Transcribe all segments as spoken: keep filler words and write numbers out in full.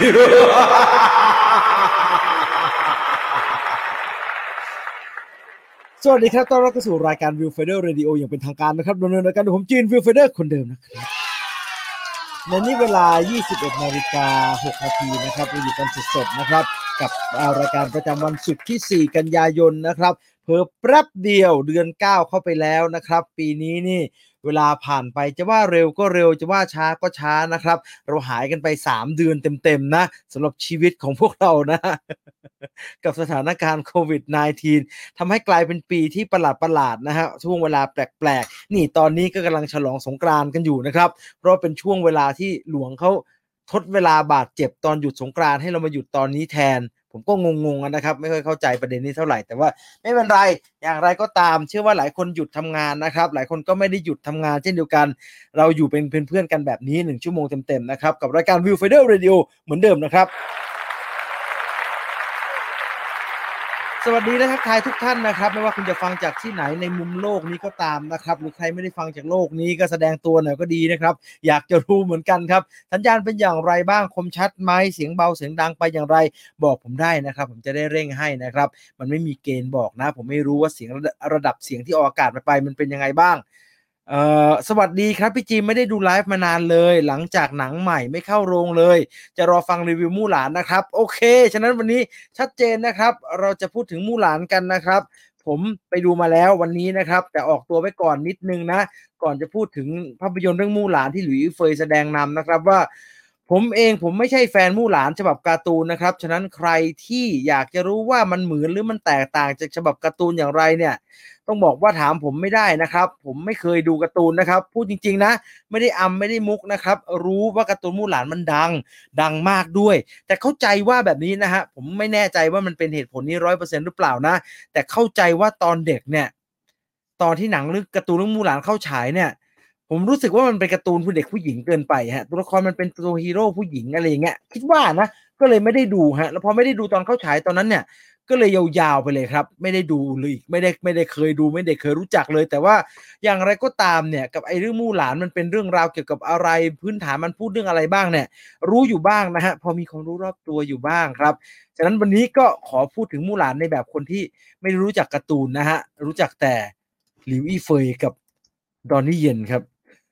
สวัสดีครับต้อนรับเข้าสู่รายการ Viewfinder Radio อย่างเป็นทางการนะครับดำเนินรายการโดยผมจีน Viewfinder คนเดิมนะครับในนี้เวลา ยี่สิบเอ็ดนาฬิกาหกนาทีนะครับเราอยู่กันสดๆนะครับกับรายการประจำวันศุกร์ที่สี่กันยายนนะครับเพิ่มแป๊บเดียวเดือนเก้าเข้าไปแล้วนะครับปีนี้นี่เวลาผ่านไปจะว่าเร็วก็เร็วจะว่าช้าก็ช้านะครับเราหายกันไปสามเดือนเต็มๆนะสำหรับชีวิตของพวกเรานะกับสถานการณ์โควิด สิบเก้า ทำให้กลายเป็นปีที่ประหลาดๆนะฮะช่วงเวลาแปลกๆนี่ตอนนี้ก็กำลังฉลองสงกรานต์กันอยู่นะครับเพราะเป็นช่วงเวลาที่หลวงเขาทดเวลาบาดเจ็บตอนหยุดสงกรานต์ให้เรามาหยุดตอนนี้แทนผมก็งงๆนะครับไม่ค่อยเข้าใจประเด็นนี้เท่าไหร่แต่ว่าไม่เป็นไรอย่างไรก็ตามเชื่อว่าหลายคนหยุดทำงานนะครับหลายคนก็ไม่ได้หยุดทำงานเช่นเดียวกันเราอยู่เป็นเพื่อนๆกันแบบนี้หนึ่งชั่วโมงเต็มๆนะครับกับรายการ Viewfinder Radio เหมือนเดิมนะครับสวัสดีและทักทายทุกท่านนะครับไม่ว่าคุณจะฟังจากที่ไหนในมุมโลกนี้ก็ตามนะครับหรือใครไม่ได้ฟังจากโลกนี้ก็แสดงตัวหน่อยก็ดีนะครับอยากจะรู้เหมือนกันครับสัญญาณเป็นอย่างไรบ้างคมชัดไหมเสียงเบาเสียงดังไปอย่างไรบอกผมได้นะครับผมจะได้เร่งให้นะครับมันไม่มีเกณฑ์บอกนะผมไม่รู้ว่าเสียงระดับเสียงที่ออกอากาศไปมันเป็นยังไงบ้างเอ่อสวัสดีครับพี่จีไม่ได้ดูไลฟ์มานานเลยหลังจากหนังใหม่ไม่เข้าโรงเลยจะรอฟังรีวิวมู่หลานนะครับโอเคฉะนั้นวันนี้ชัดเจนนะครับเราจะพูดถึงมู่หลานกันนะครับผมไปดูมาแล้ววันนี้นะครับแต่ออกตัวไว้ก่อนนิดนึงนะก่อนจะพูดถึงภาพยนตร์เรื่องมู่หลานที่หลุยส์เฟยแสดงนำนะครับว่าผมเองผมไม่ใช่แฟนมู่หลานฉบับการ์ตูนนะครับฉะนั้นใครที่อยากจะรู้ว่ามันเหมือนหรือมันแตกต่างจากฉบับการ์ตูนอย่างไรเนี่ยต้องบอกว่าถามผมไม่ได้นะครับผมไม่เคยดูการ์ตูนนะครับพูดจริงๆนะไม่ได้อำไม่ได้มุกนะครับรู้ว่าการ์ตูนมู่หลานมันดังดังมากด้วยแต่เข้าใจว่าแบบนี้นะฮะผมไม่แน่ใจว่ามันเป็นเหตุผลนี้ ร้อยเปอร์เซ็นต์ หรือเปล่านะแต่เข้าใจว่าตอนเด็กเนี่ยตอนที่หนังเรื่องการ์ตูนเรื่องมู่หลานเข้าฉายเนี่ยผมรู้สึกว่ามันเป็นการ์ตูนผู้เด็กผู้หญิงเกินไปฮะตัวละครมันเป็นตัวฮีโร่ผู้หญิงอะไรอย่างเงี้ยคิดว่านะก็เลยไม่ได้ดูฮะแล้วพอไม่ได้ดูตอนเข้าฉายตอนนั้นเนี่ยก็เลยยาวๆไปเลยครับไม่ได้ดูเลยไม่ได้ไม่ได้เคยดูไม่ได้เคยรู้จักเลยแต่ว่าอย่างไรก็ตามเนี่ยกับไอ้เรื่องมู่หลานมันเป็นเรื่องราวเกี่ยวกับอะไรพื้นฐานมันพูดเรื่องอะไรบ้างเนี่ยรู้อยู่บ้างนะฮะพอมีความรู้รอบตัวอยู่บ้างครับฉะนั้นวันนี้ก็ขอพูดถึงมู่หลานในแบบคนที่ไม่รู้จักการ์ตูนนะฮะรู้จักแต่หลิวอี้เฟยกับดอนนี่เย็นครับ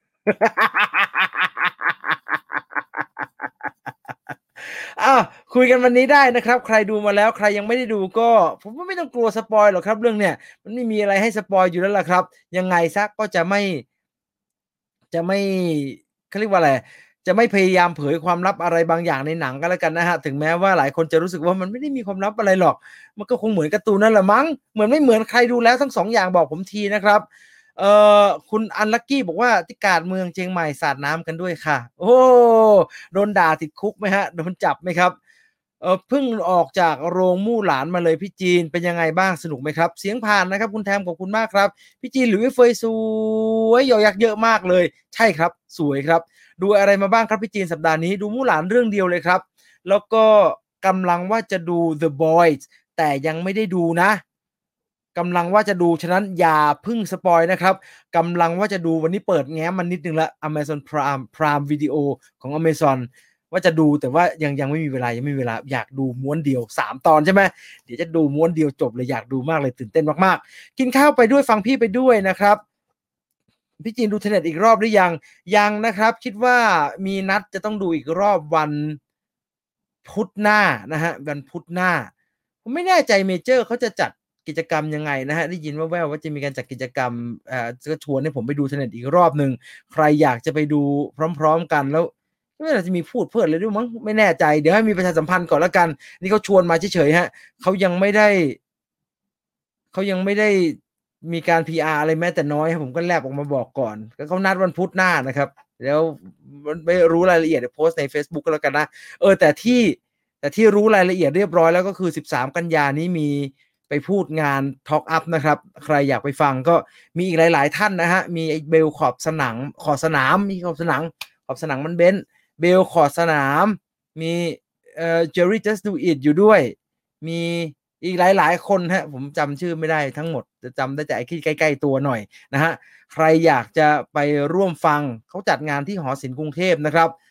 อ้าวคุยกันวันนี้ได้นะครับใครดูมาแล้วใครยังไม่ได้ดูก็ผมว่าไม่ต้องกลัวสปอยหรอกครับเรื่องเนี้ยมันไม่มีอะไรให้สปอยอยู่แล้วล่ะครับยังไงซะก็จะไม่จะไม่เขาเรียกว่าอะไรจะไม่พยายามเผยความลับอะไรบางอย่างในหนังก็แล้วกันนะครับถึงแม้ว่าหลายคนจะรู้สึกว่ามันไม่ได้มีความลับอะไรหรอกมันก็คงเหมือนการ์ตูนนั่นแหละมั้งเหมือนไม่เหมือนใครดูแล้วทั้งสองอย่างบอกผมทีนะครับเอ่อคุณอันลักกี้บอกว่าที่กาดเมืองเชียงใหม่สาดน้ำกันด้วยค่ะโอ้โดนด่าติดคุกไหมฮะโดนจับไหมครับเออเพิ่งออกจากโรงมู่หลานมาเลยพี่จีนเป็นยังไงบ้างสนุกไหมครับเสียงผ่านนะครับคุณแทมขอบคุณมากครับพี่จีนหรือเฟยสวยยอยักษ์เยอะมากเลยใช่ครับสวยครับดูอะไรมาบ้างครับพี่จีนสัปดาห์นี้ดูมู่หลานเรื่องเดียวเลยครับแล้วก็กำลังว่าจะดู The Boys แต่ยังไม่ได้ดูนะกำลังว่าจะดูฉะนั้นอย่าพึ่งสปอยนะครับกำลังว่าจะดูวันนี้เปิดแง้มมันนิดนึงละ Amazon Prime Prime Video ของ Amazon ว่าจะดูแต่ว่ายังยังไม่มีเวลายังไม่มีเวลาอยากดูม้วนเดียวสามตอนใช่ไหมเดี๋ยวจะดูม้วนเดียวจบเลยอยากดูมากเลยตื่นเต้นมากๆกินข้าวไปด้วยฟังพี่ไปด้วยนะครับพี่จีนดูเทเน็ตอีกรอบหรือยังยังนะครับคิดว่ามีนัดจะต้องดูอีกรอบวันพุธหน้านะฮะวันพุธหน้าผมไม่แน่ใจเมเจอร์เขาจะจัดกิจกรรมยังไงนะฮะได้ยินแว่วๆว่าจะมีการจัดกิจกรรมเอ่อจะชวนให้ผมไปดูเทเน็ตอีกรอบนึงใครอยากจะไปดูพร้อมๆกันแล้วไม่น่าจะมีพูดเพิ่มเลยด้วยมั้งไม่แน่ใจเดี๋ยวให้มีประชาสัมพันธ์ก่อนแล้วกันนี่เขาชวนมาเฉยๆฮะเขายังไม่ได้เขายังไม่ได้มีการ พี อาร์ อะไรแม้แต่น้อยผมก็แลบออกมาบอกก่อนก็เขานัดวันพุธหน้านะครับแล้วไม่รู้รายละเอียดเดี๋ยวโพสต์ใน Facebook ก็แล้วกันนะเออแต่ที่แต่ที่รู้รายละเอียดเรียบร้อยแล้วก็คือสิบสามกันยานี้มีไปพูดงาน Talk Up นะครับใครอยากไปฟังก็มีอีกหลายๆท่านนะฮะมีไอ้เบลขอบสนามขอบสนามมีขอบสนามขอบสนามมันเบนซ์เบลขอบสนามมีเอ่อ Jerry Just Do It อยู่ด้วยมีอีกหลายๆคนฮะผมจำชื่อไม่ได้ทั้งหมดจะจำได้แต่ไอ้ที่ใกล้ๆตัวหน่อยนะฮะใครอยากจะไปร่วมฟังเขาจัดงานที่หอศิลป์กรุงเทพนะครับ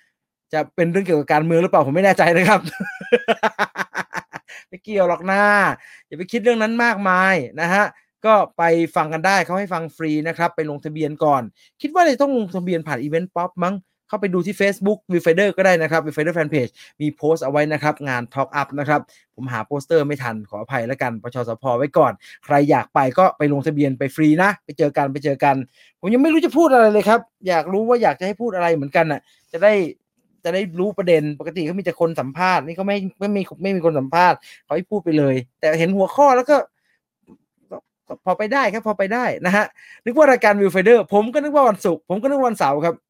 จะเป็นเรื่องเกี่ยวกับการเมืองหรือเปล่าผมไม่แน่ใจนะครับ ไม่เกี่ยวหรอกนะอย่าไปคิดเรื่องนั้นมากมายนะฮะก็ไปฟังกันได้เขาให้ฟังฟรีนะครับไปลงทะเบียนก่อนคิดว่าจะต้องลงทะเบียนผ่าน Event Pop มั้งเข้าไปดูที่เฟซบุ๊ก Viewfinder ก็ได้นะครับ Viewfinder Fanpage มีโพสต์เอาไว้นะครับงาน Talk Up นะครับผมหาโปสเตอร์ไม่ทันขออภัยแล้วกันปชสพไว้ก่อนใครอยากไปก็ไปลงทะเบียนไปฟรีนะไปเจอกันไปเจอกันผมยังไม่รู้จะพูดอะไรเลยครับอยากรู้ว่าอยากจะให้พูดอะไรเหมือนกันน่ะจะได้จะได้รู้ประเด็นปกติเขามีแต่คนสัมภาษณ์นี่เขาไม่ไม่มีไม่มีคนสัมภาษณ์เขาให้พูดไปเลยแต่เห็นหัวข้อแล้วก็พอไปได้ครับพอไปได้นะฮะนึกว่ารายการ Viewfinder ผมก็นึกว่าวันศุกร์ผมก็นึกว่าวันเสาร์ครับ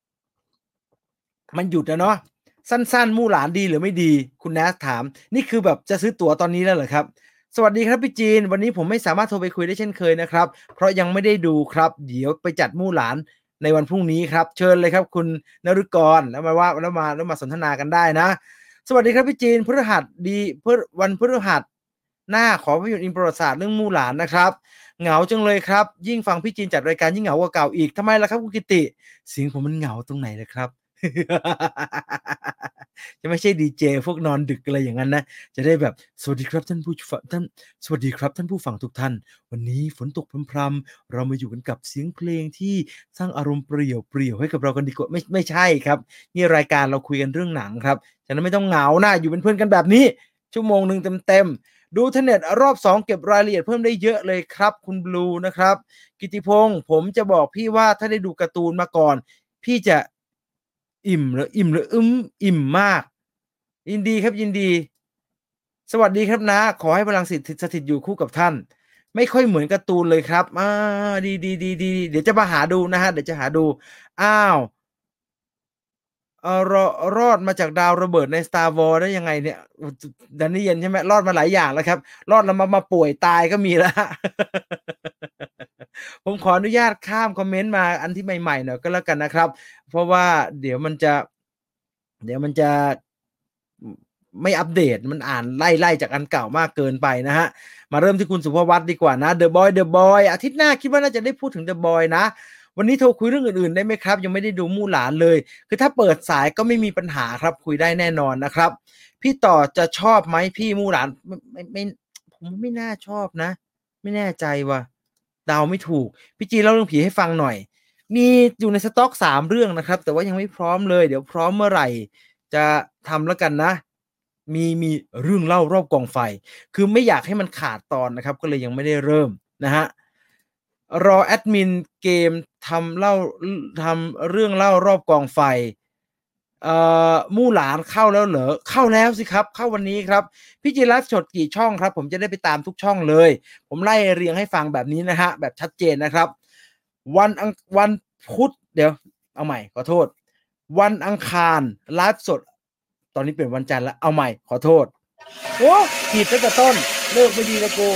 มันหยุดอะเนาะสั้นๆมู่หลานดีหรือไม่ดีคุณ Naz ถามนี่คือแบบจะซื้อตั๋วตอนนี้แล้วเหรอครับสวัสดีครับพี่จีนวันนี้ผมไม่สามารถโทรไปคุยได้เช่นเคยนะครับเพราะยังไม่ได้ดูครับเดี๋ยวไปจัดมู่หลานในวันพรุ่งนี้ครับเชิญเลยครับคุณนฤกรแล้วมาว่าแล้วมาแล้วมาสนทนากันได้นะสวัสดีครับพี่จีนพฤหัสดีพฤวันพฤหัสหน้าขอภาพยนตร์อิงประวัติศาสตร์เรื่องมู่หลานนะครับเหงาจังเลยครับยิ่งฟังพี่จีนจัดรายการยิ่งเหงากว่าเก่าอีกทำไมล่ะครับคุณกิติเสียงผมมันเหงาตรงไหนล่ะครับ จะไม่ใช่ดีเจพวกนอนดึกอะไรอย่างนั้นนะจะได้แบบสวัสดีครับท่านผู้ฟังท่านสวัสดีครับท่านผู้ฟังทุกท่านวันนี้ฝนตกพรำๆเรามาอยู่กันกับเสียงเพลงที่สร้างอารมณ์เปรี่ยวเปรี่ยวให้กับเรากันดีกว่าไม่ไม่ใช่ครับนี่รายการเราคุยกันเรื่องหนังครับฉะนั้นไม่ต้องเหงานะอยู่เป็นเพื่อนกันแบบนี้ชั่วโมงหนึ่งเต็มๆดูเทเน็ตรอบสองเก็บรายละเอียดเพิ่มได้เยอะเลยครับคุณบลูนะครับกิติพงศ์ผมจะบอกพี่ว่าถ้าได้ดูการ์ตูนมาก่อนพี่จะอิ่มหรืออิ่มหรืออึ้มอิ่มมากยินดีครับยินดีสวัสดีครับน้าขอให้พลังสิทธิ์สถิตอยู่คู่กับท่านไม่ค่อยเหมือนการ์ตูนเลยครับอาดีๆๆๆเดี๋ยวจะมาหาดูนะครับเดี๋ยวจะหาดูอ้าวเอ่อรอรอดมาจากดาวระเบิดใน Star Wars ได้ยังไงเนี่ยโอ้จ Donnie Yen ใช่ไหมรอดมาหลายอย่างแล้วครับรอดแล้วมามาป่วยตายก็มีแล้วครับผมขออนุญาตข้ามคอมเมนต์มาอันที่ใหม่ๆหน่อยก็แล้วกันนะครับเพราะว่าเดี๋ยวมันจะเดี๋ยวมันจะอืมไม่อัปเดตมันอ่านไล่ๆจากอันเก่ามากเกินไปนะครับมาเริ่มที่คุณสุภวัฒน์ดีกว่านะ The Boy The Boy อาทิตย์หน้าคิดว่าน่าจะได้พูดถึง The Boy นะวันนี้โทรคุยเรื่องอื่นๆได้ไหมครับยังไม่ได้ดูมู่หลานเลยคือถ้าเปิดสายก็ไม่มีปัญหาครับคุยได้แน่นอนนะครับพี่ต่อจะชอบไหมพี่มู่หลานไม่ไม่ไม่ผมไม่น่าชอบนะไม่แน่ใจว่ะเดาไม่ถูกพี่จีนเล่าเรื่องผีให้ฟังหน่อยมีอยู่ในสต๊อกสามเรื่องนะครับแต่ว่ายังไม่พร้อมเลยเดี๋ยวพร้อมเมื่อไหร่จะทำแล้วกันนะมีมีเรื่องเล่ารอบกองไฟคือไม่อยากให้มันขาดตอนนะครับก็เลยยังไม่ได้เริ่มนะครับรอแอดมินเกมทำเล่าทำเรื่องเล่ารอบกองไฟเอ่อมู่หลานเข้าแล้วเหรอเข้าแล้วสิครับเข้าวันนี้ครับพี่จิรัตน์สดกี่ช่องครับผมจะได้ไปตามทุกช่องเลยผมไล่เรียงให้ฟังแบบนี้นะฮะแบบชัดเจนนะครับวันอังวันพุธเดี๋ยวเอาใหม่ขอโทษวันอังคารไลฟ์สดตอนนี้เปลี่ยนวันจันทร์แล้วเอาใหม่ขอโทษโอ้ผิดตั้งแต่ต้นเลิกไม่ดีเลยกู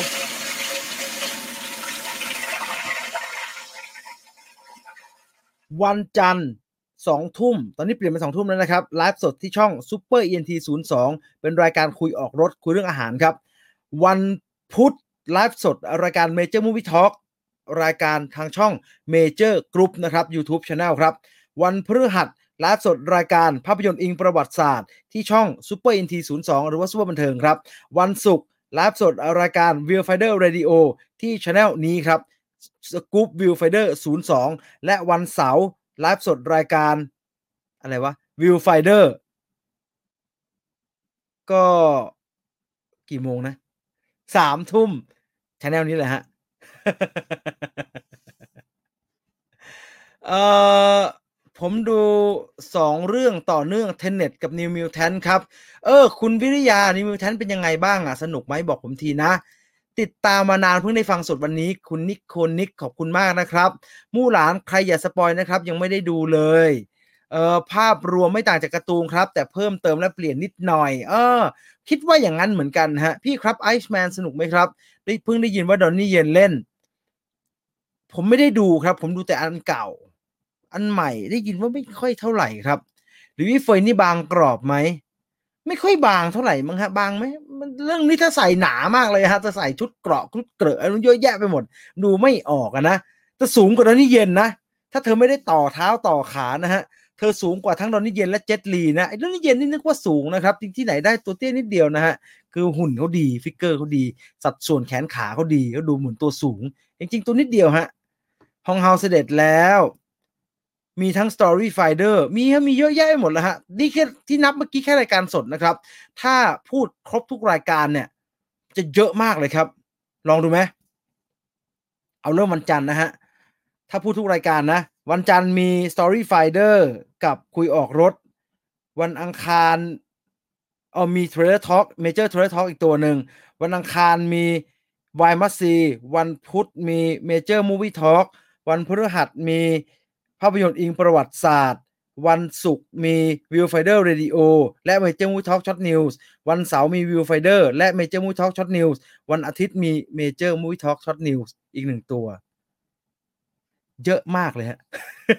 วันจันทร์สองทุ่มตอนนี้เปลี่ยนเป็นสองทุ่มแล้วนะครับไลฟ์สดที่ช่อง Super อี เอ็น ที ศูนย์ สองเป็นรายการคุยออกรถคุยเรื่องอาหารครับวันพุธไลฟ์สดรายการ Major Movie Talk รายการทางช่อง Major Group นะครับ YouTube Channel ครับวันพฤหัสไลฟ์สดรายการภาพยนตร์อิงประวัติศาสตร์ที่ช่อง Super อี เอ็น ที ศูนย์ สองหรือว่า Super บันเทิงครับวันศุกร์ไลฟ์สดรายการ Viewfinder Radio ที่ Channel นี้ครับ Scoop Viewfinder ศูนย์ สองและวันเสาร์ไลฟ์สดรายการอะไรวะ Viewfinder ก็กี่โมงนะสามทุ่ม Channel นี้แหละครับ เอ่อผมดูสองเรื่องต่อเนื่อง Tenet กับ New Mutant ครับเออคุณวิริยา New Mutant เป็นยังไงบ้างอะสนุกไหมบอกผมทีนะติดตามมานานเพิ่งได้ฟังสดวันนี้คุณนิโคนิกขอบคุณมากนะครับมู่หลานใครอย่าสปอยนะครับยังไม่ได้ดูเลยเอ่อภาพรวมไม่ต่างจากการ์ตูนครับแต่เพิ่มเติมและเปลี่ยนนิดหน่อยเออคิดว่าอย่างนั้นเหมือนกันครับพี่ครับ Iceman สนุกไหมครับได้เพิ่งได้ยินว่า Donnie Yen เล่นผมไม่ได้ดูครับผมดูแต่อันเก่า อันใหม่ได้ยินว่าไม่ค่อยเท่าไรครับหรือพี่เฟยนี่บางกรอบไหมไม่ค่อยบางเท่าไรมั้งครับบางไหมมันเรื่องนี้ถ้าใส่หนามากเลยครับจะใส่ชุดเกราะชุดเกราะอะไรเยอะแยะไปหมดดูไม่ออกอะนะจะสูงกว่านั้นนี่เย็นนะถ้าเธอไม่ได้ต่อเท้าต่อขานะฮะเธอสูงกว่าทั้งดอนนี่เย็นและเจ็ตลีนะไอ้ดอนนี่เย็นนี่นึกว่าสูงนะครับจริงที่ไหนได้ตัวเตี้ยนิดเดียวนะฮะคือหุ่นเขาดีฟิกเกอร์เขาดีสัดส่วนแขนขาเขาดีเขาดูเหมือนตัวสูงจริงๆตัวนิดเดียวฮะฮองเฮาเสด็จแล้วมีทั้ง Story Finder มีฮะมีเยอะแยะไปหมดแล้วฮะนี่แค่ที่นับเมื่อกี้แค่รายการสดนะครับถ้าพูดครบทุกรายการเนี่ยจะเยอะมากเลยครับลองดูไหมเอาเริ่มวันจันทร์นะฮะถ้าพูดทุกรายการนะวันจันทร์มี Story Finder กับคุยออกรถวันอังคารเอามี Trailer Talk Major Trailer Talk อีกตัวหนึ่งวันอังคารมี Why Must See วันพุธมี Major Movie Talk วันพฤหัสมีภาพยนตร์อิงประวัติศาสตร์วันศุกร์มี Viewfinder Radio และ Major Movie Talk Short News วันเสาร์มี Viewfinder และ Major Movie Talk Short News วันอาทิตย์มี Major Movie Talk Short News อีกหนึ่งตัวเยอะมากเลยฮะ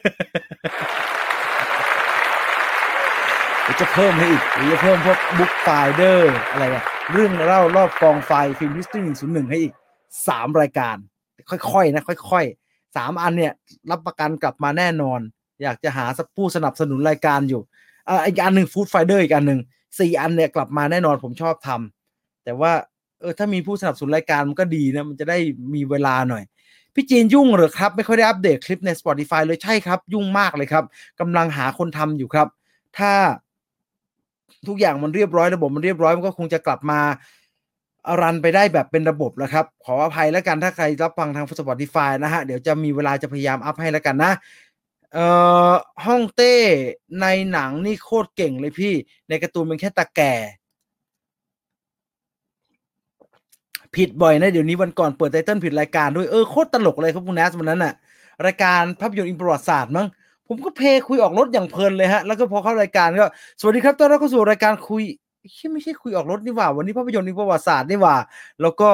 จะเพิ่มให้อีกหรือจะเพิ่มพวก Book Finder อะไรอะเรื่องเล่ารอบกองไฟฟิล์ม History หนึ่งศูนย์หนึ่งให้อีกสามรายการค่อยๆนะค่อยๆสามอันเนี่ยรับประกันกลับมาแน่นอนอยากจะหาผู้สนับสนุนรายการอยู่อ่าอีกอันหนึ่ง Food Finder อีกอันหนึ่งสี่อันเนี่ยกลับมาแน่นอนผมชอบทำแต่ว่าเออถ้ามีผู้สนับสนุนรายการมันก็ดีนะมันจะได้มีเวลาหน่อยพี่จีนยุ่งเหรอครับไม่ค่อยได้อัปเดตคลิปใน Spotify เลยใช่ครับยุ่งมากเลยครับกำลังหาคนทำอยู่ครับถ้าทุกอย่างมันเรียบร้อยระบบมันเรียบร้อยมันก็คงจะกลับมารันไปได้แบบเป็นระบบแล้วครับขออภัยแล้วกันถ้าใครรับฟังทาง Spotify นะฮะเดี๋ยวจะมีเวลาจะพยายามอัพให้แล้วกันนะเอ่อฮ่องเต้ในหนังนี่โคตรเก่งเลยพี่ในการ์ตูนเป็นแค่ตาแก่ผิดบ่อยนะเดี๋ยวนี้วันก่อนเปิดไตเติ้ลผิดรายการด้วยเออโคตรตลกเลยครับคุณแนสวันนั้นน่ะรายการภาพยนตร์อิงประวัติศาสตร์มั้งผมก็เพลย์คุยออกรถอย่างเพลินเลยฮะแล้วก็พอเข้ารายการก็สวัสดีครับต้อนรับเข้าสู่รายการคุยไม่ใช่คุยออกรถนี่หว่าวันนี้ภาพยนตร์อิงประวัติศาสตร์นี่หว่าแล้วก็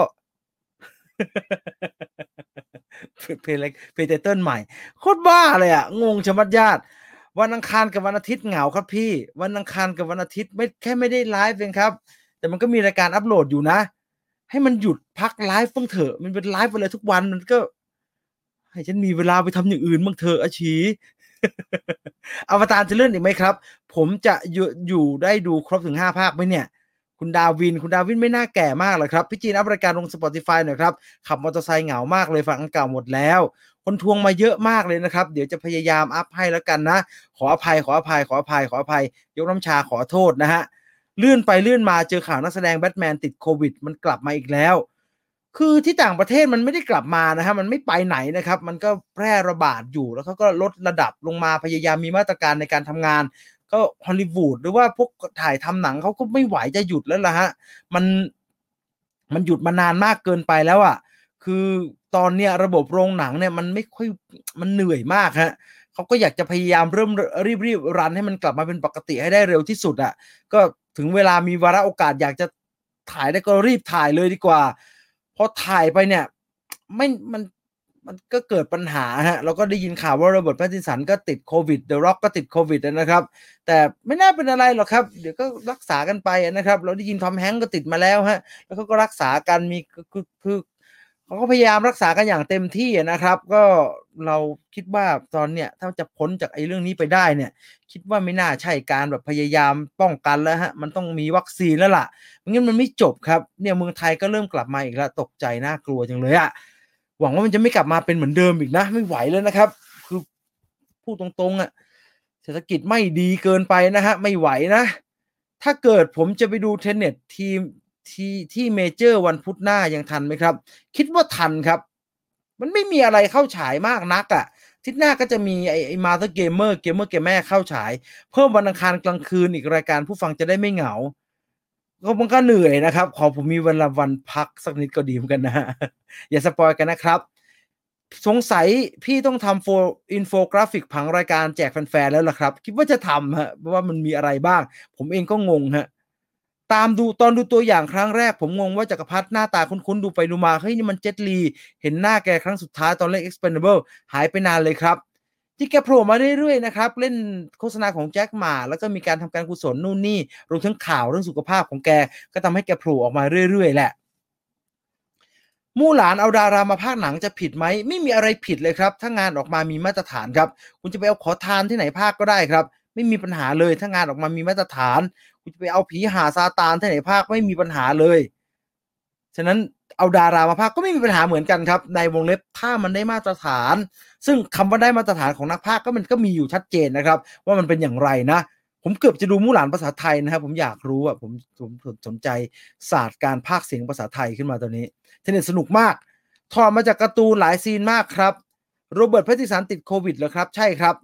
เพลย์เพลย์ไตเติ้ลใหม่โคตรบ้าเลยอ่ะงงชะมัดญาติวันอังคารกับวันอาทิตย์เหงาครับพี่วันอังคารกับวันอาทิตย์ไม่แค่ไม่ได้ไลฟ์เองครับแต่มันก็มีรายการอัปโหลดอยู่นะให้มันหยุดพักไลฟ์บ้างเถอะมันเป็นไลฟ์ไปเลยทุกวันมันก็ให้ฉันมีเวลาไปทำอย่างอื่นบ้างเถอะอาชี อวตารจะเลื่อนอีกไหมครับผมจะอยู่อยู่ได้ดูครบถึงห้าภาคไหมเนี่ยคุณดาวินคุณดาวินไม่น่าแก่มากหรอกครับพี่จีนอัพรายการลง Spotify หน่อยครับขับมอเตอร์ไซค์เหงามากเลยฟังอันเก่าหมดแล้วคนทวงมาเยอะมากเลยนะครับเดี๋ยวจะพยายามอัพให้แล้วกันนะขออภัยขออภัยขออภัยขออภัยยกน้ำชาขอโทษนะฮะเลื่อนไปเลื่อนมาเจอข่าวนักแสดงแบทแมนติดโควิดมันกลับมาอีกแล้วคือที่ต่างประเทศมันไม่ได้กลับมานะฮะมันไม่ไปไหนนะครับมันก็แพร่ระบาดอยู่แล้วเขาก็ลดระดับลงมาพยายามมีมาตรการในการทำงานก็ฮอลลีวูดหรือว่าพวกถ่ายทำหนังเขาก็ไม่ไหวจะหยุดแล้วล่ะฮะมันมันหยุดมานานมากเกินไปแล้วอ่ะคือตอนเนี้ยระบบโรงหนังเนี่ยมันไม่ค่อยมันเหนื่อยมากฮะเขาก็อยากจะพยายามเริ่มรีบๆรันให้มันกลับมาเป็นปกติให้ได้เร็วที่สุดอ่ะก็ถึงเวลามีวาระโอกาสอยากจะถ่ายได้ก็รีบถ่ายเลยดีกว่าพอถ่ายไปเนี่ยไม่มันมันก็เกิดปัญหาฮะเราก็ได้ยินข่าวว่าโรเบิร์ตแพตตินสันก็ติดโควิดเดอะร็อกก็ติดโควิดนะครับแต่ไม่น่าเป็นอะไรหรอกครับเดี๋ยวก็รักษากันไปนะครับเราได้ยินทอมแฮงก์ก็ติดมาแล้วฮะแล้วเขาก็รักษากันมีคือคือเขาก็พยายามรักษากันอย่างเต็มที่นะครับก็เราคิดว่าตอนเนี้ยถ้าจะพ้นจากไอ้เรื่องนี้ไปได้เนี่ยคิดว่าไม่น่าใช่การแบบพยายามป้องกันแล้วฮะมันต้องมีวัคซีนแล้วล่ะไม่งั้นมันไม่จบครับเนี่ยเมืองไทยก็เริ่มกลับมาอีกแล้วตกใจน่ากลัวจังเลยอะหวังว่ามันจะไม่กลับมาเป็นเหมือนเดิมอีกนะไม่ไหวแล้วนะครับคือพูดตรงๆอะเศรษฐกิจไม่ดีเกินไปนะฮะไม่ไหวนะถ้าเกิดผมจะไปดู Tenet ทีมที่ที่เมเจอร์วันพุธหน้ายังทันไหมครับคิดว่าทันครับมันไม่มีอะไรเข้าฉายมากนักอะอาทิตย์หน้าก็จะมีไอ้ไอ้ Mother Gamer Gamer Gamer เข้าฉายเพิ่มวันอังคารกลางคืนอีกรายการผู้ฟังจะได้ไม่เหงาก็มันก็เหนื่อยนะครับขอผมมีเวลาวันพักสักนิดก็ดีเหมือนกันนะฮะอย่าสปอยกันนะครับสงสัยพี่ต้องทำโฟอินโฟกราฟิกผังรายการแจกแฟนๆแล้วล่ะครับคิดว่าจะทำฮะเพราะว่ามันมีอะไรบ้างผมเองก็งงฮะตามดูตอนดูตัวอย่างครั้งแรกผมงงว่าจักรพรรดิหน้าตาคุ้นๆดูไปดูมาเฮ้ยนี่มันเจ็ตลีเห็นหน้าแกครั้งสุดท้ายตอนเล่น Expendable หายไปนานเลยครับที่แกโผล่มาเรื่อยๆนะครับเล่นโฆษณาของแจ็คหม่าแล้วก็มีการทำการกุศลนู่นนี่รวมทั้งข่าวเรื่องสุขภาพของแกก็ทำให้แกโผล่ออกมาเรื่อยๆแหละมู่หลานเอาดารามาพากย์หนังจะผิดไหมไม่มีอะไรผิดเลยครับถ้างานออกมามีมาตรฐานครับคุณจะไปเอาขอทานที่ไหนพากย์ก็ได้ครับไม่มีปัญหาเลยถ้างานออกมามีมาตรฐานคุณจะไปเอาผีหาซาตานที่ไหนพากย์ไม่มีปัญหาเลยฉะนั้นเอาดารามาพากย์ก็ไม่มีปัญหาเหมือนกันครับในวงเล็บถ้ามันได้มาตรฐานซึ่งคำว่าได้มาตรฐานของนักพากย์ก็มันก็มีอยู่ชัดเจนนะครับว่ามันเป็นอย่างไรนะผมเกือบจะดูมู่หลานภาษาไทยนะครับผมอยากรู้อ่ะผมผมสนใจศาสตร์การพากย์เสียงภาษาไทยขึ้นมาตอนนี้เทเน็ตสนุกมากถอดมาจากการ์ตูนหลายซีนมากครับโรเบิร์ตแพตตินสันติดโควิดเหรอครับใช่ครับ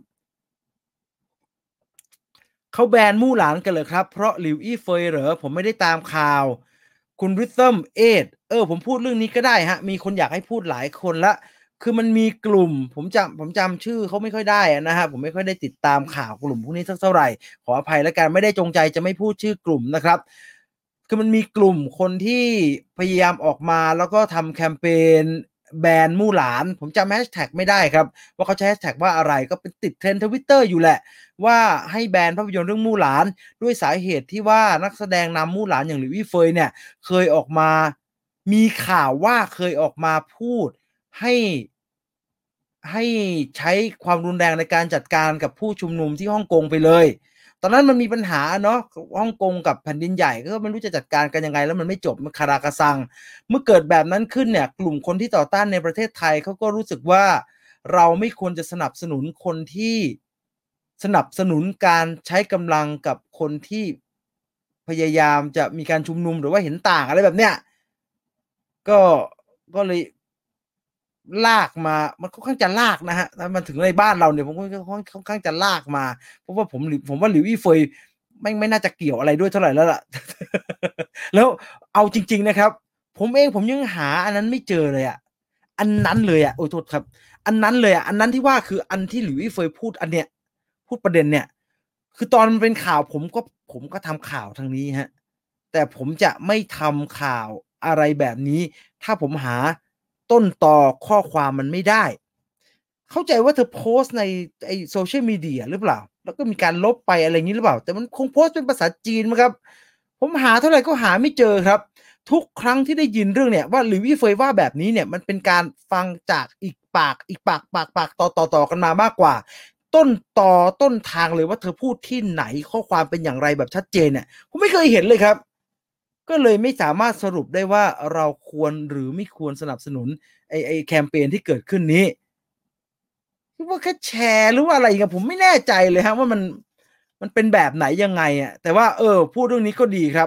เขาแบนมู่หลานกันเลยครับเพราะหลิวอี้เฟยเหรอผมไม่ได้ตามข่าวคุณริทึมเอทเออผมพูดเรื่องนี้ก็ได้ฮะมีคนอยากให้พูดหลายคนละคือมันมีกลุ่มผมจำผมจำชื่อเขาไม่ค่อยได้นะฮะผมไม่ค่อยได้ติดตามข่าวกลุ่มพวกนี้สักเท่าไหร่ขออภัยแล้วกันไม่ได้จงใจจะไม่พูดชื่อกลุ่มนะครับคือมันมีกลุ่มคนที่พยายามออกมาแล้วก็ทำแคมเปญแบนมู่หลานผมจำแฮชแท็กไม่ได้ครับว่าเขาใช้แฮชแท็กว่าอะไรก็เป็นติดเทรนด์ทวิตเตอร์อยู่แหละว่าให้แบนภาพยนตร์เรื่องมู่หลานด้วยสาเหตุที่ว่านักแสดงนำมู่หลานอย่างหลิวอี้เฟยเนี่ยเคยออกมามีข่าวว่าเคยออกมาพูดให้ให้ใช้ความรุนแรงในการจัดการกับผู้ชุมนุมที่ฮ่องกงไปเลยตอนนั้นมันมีปัญหาเนาะฮ่องกงกับแผ่นดินใหญ่ก็ไม่รู้จะจัดการกันยังไงแล้วมันไม่จบมันคาราคาซังเมื่อเกิดแบบนั้นขึ้นเนี่ยกลุ่มคนที่ต่อต้านในประเทศไทยเขาก็รู้สึกว่าเราไม่ควรจะสนับสนุนคนที่สนับสนุนการใช้กำลังกับคนที่พยายามจะมีการชุมนุมหรือว่าเห็นต่างอะไรแบบเนี้ยก็ก็เลยลากมามันค่อนข้างจะลากนะฮะถ้ามันถึงในบ้านเราเนี่ยผมก็ค่อนค่อนข้างจะลากมาเพราะว่าผมหลิวผมว่าหลิวอี้เฟยไม่ไม่น่าจะเกี่ยวอะไรด้วยเท่าไรแล้วล่ะ แล้วเอาจริงๆนะครับผมเองผมยังหาอันนั้นไม่เจอเลยอะอันนั้นเลยอะโอ๊ยโทษครับอันนั้นเลยอะอันนั้นที่ว่าคืออันที่หลิวอี้เฟยพูดอันเนี้ยพูดประเด็นเนี่ยคือตอนมันเป็นข่าวผมก็ผมก็ทำข่าวทางนี้ครับแต่ผมจะไม่ทำข่าวอะไรแบบนี้ถ้าผมหาต้นตอข้อความมันไม่ได้เข้าใจว่าเธอโพสต์ในไอ้ Social Media หรือเปล่าแล้วก็มีการลบไปอะไรงี้หรือเปล่าแต่มันคงโพสต์เป็นภาษาจีนมั้งครับผมหาเท่าไรก็หาไม่เจอครับทุกครั้งที่ได้ยินเรื่องเนี่ยว่าหลิวอี้เฟยว่าแบบนี้เนี่ยมันเป็นการฟังจากอีกปากอีกปากปากปากต่อๆๆกันมามากกว่าต้นตอต้นทางเลยว่าเธอพูดที่ไหนข้อความเป็นอย่างไรแบบชัดเจนเนี่ยผมไม่เคยเห็นเลยครับก็เลยไม่สามารถสรุปได้ว่าเราควรหรือไม่ควรสนับสนุนไอ้ไอ้แคมเพนที่เกิดขึ้นนี้คิดว่าแค่แชร์หรือว่าอะไรอะผมไม่แน่ใจเลยครับว่ามันมันเป็นแบบไหนยังไงอะแต่ว่าเออพูดเรื่องนี้ก็ดีครับ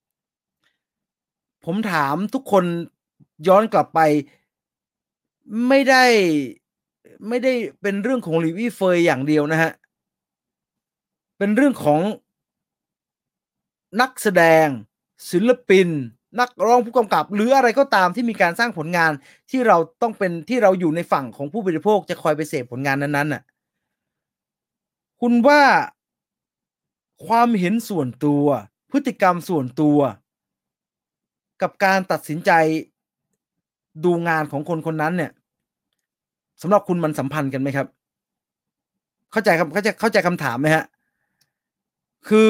ผมถามทุกคนย้อนกลับไปไม่ได้ไม่ได้เป็นเรื่องของหลิวอี้เฟยอย่างเดียวนะครับเป็นเรื่องของนักแสดงศิลปินนักร้องผู้กำกับหรืออะไรก็ตามที่มีการสร้างผลงานที่เราต้องเป็นที่เราอยู่ในฝั่งของผู้บริโภคจะคอยไปเสพผลงานนั้นๆน่ะคุณว่าความเห็นส่วนตัวพฤติกรรมส่วนตัวกับการตัดสินใจดูงานของคนคนนั้นเนี่ยสำหรับคุณมันสัมพันธ์กันไหมครับเข้าใจคำเข้าใจเข้าใจคำถามไหมครับคือ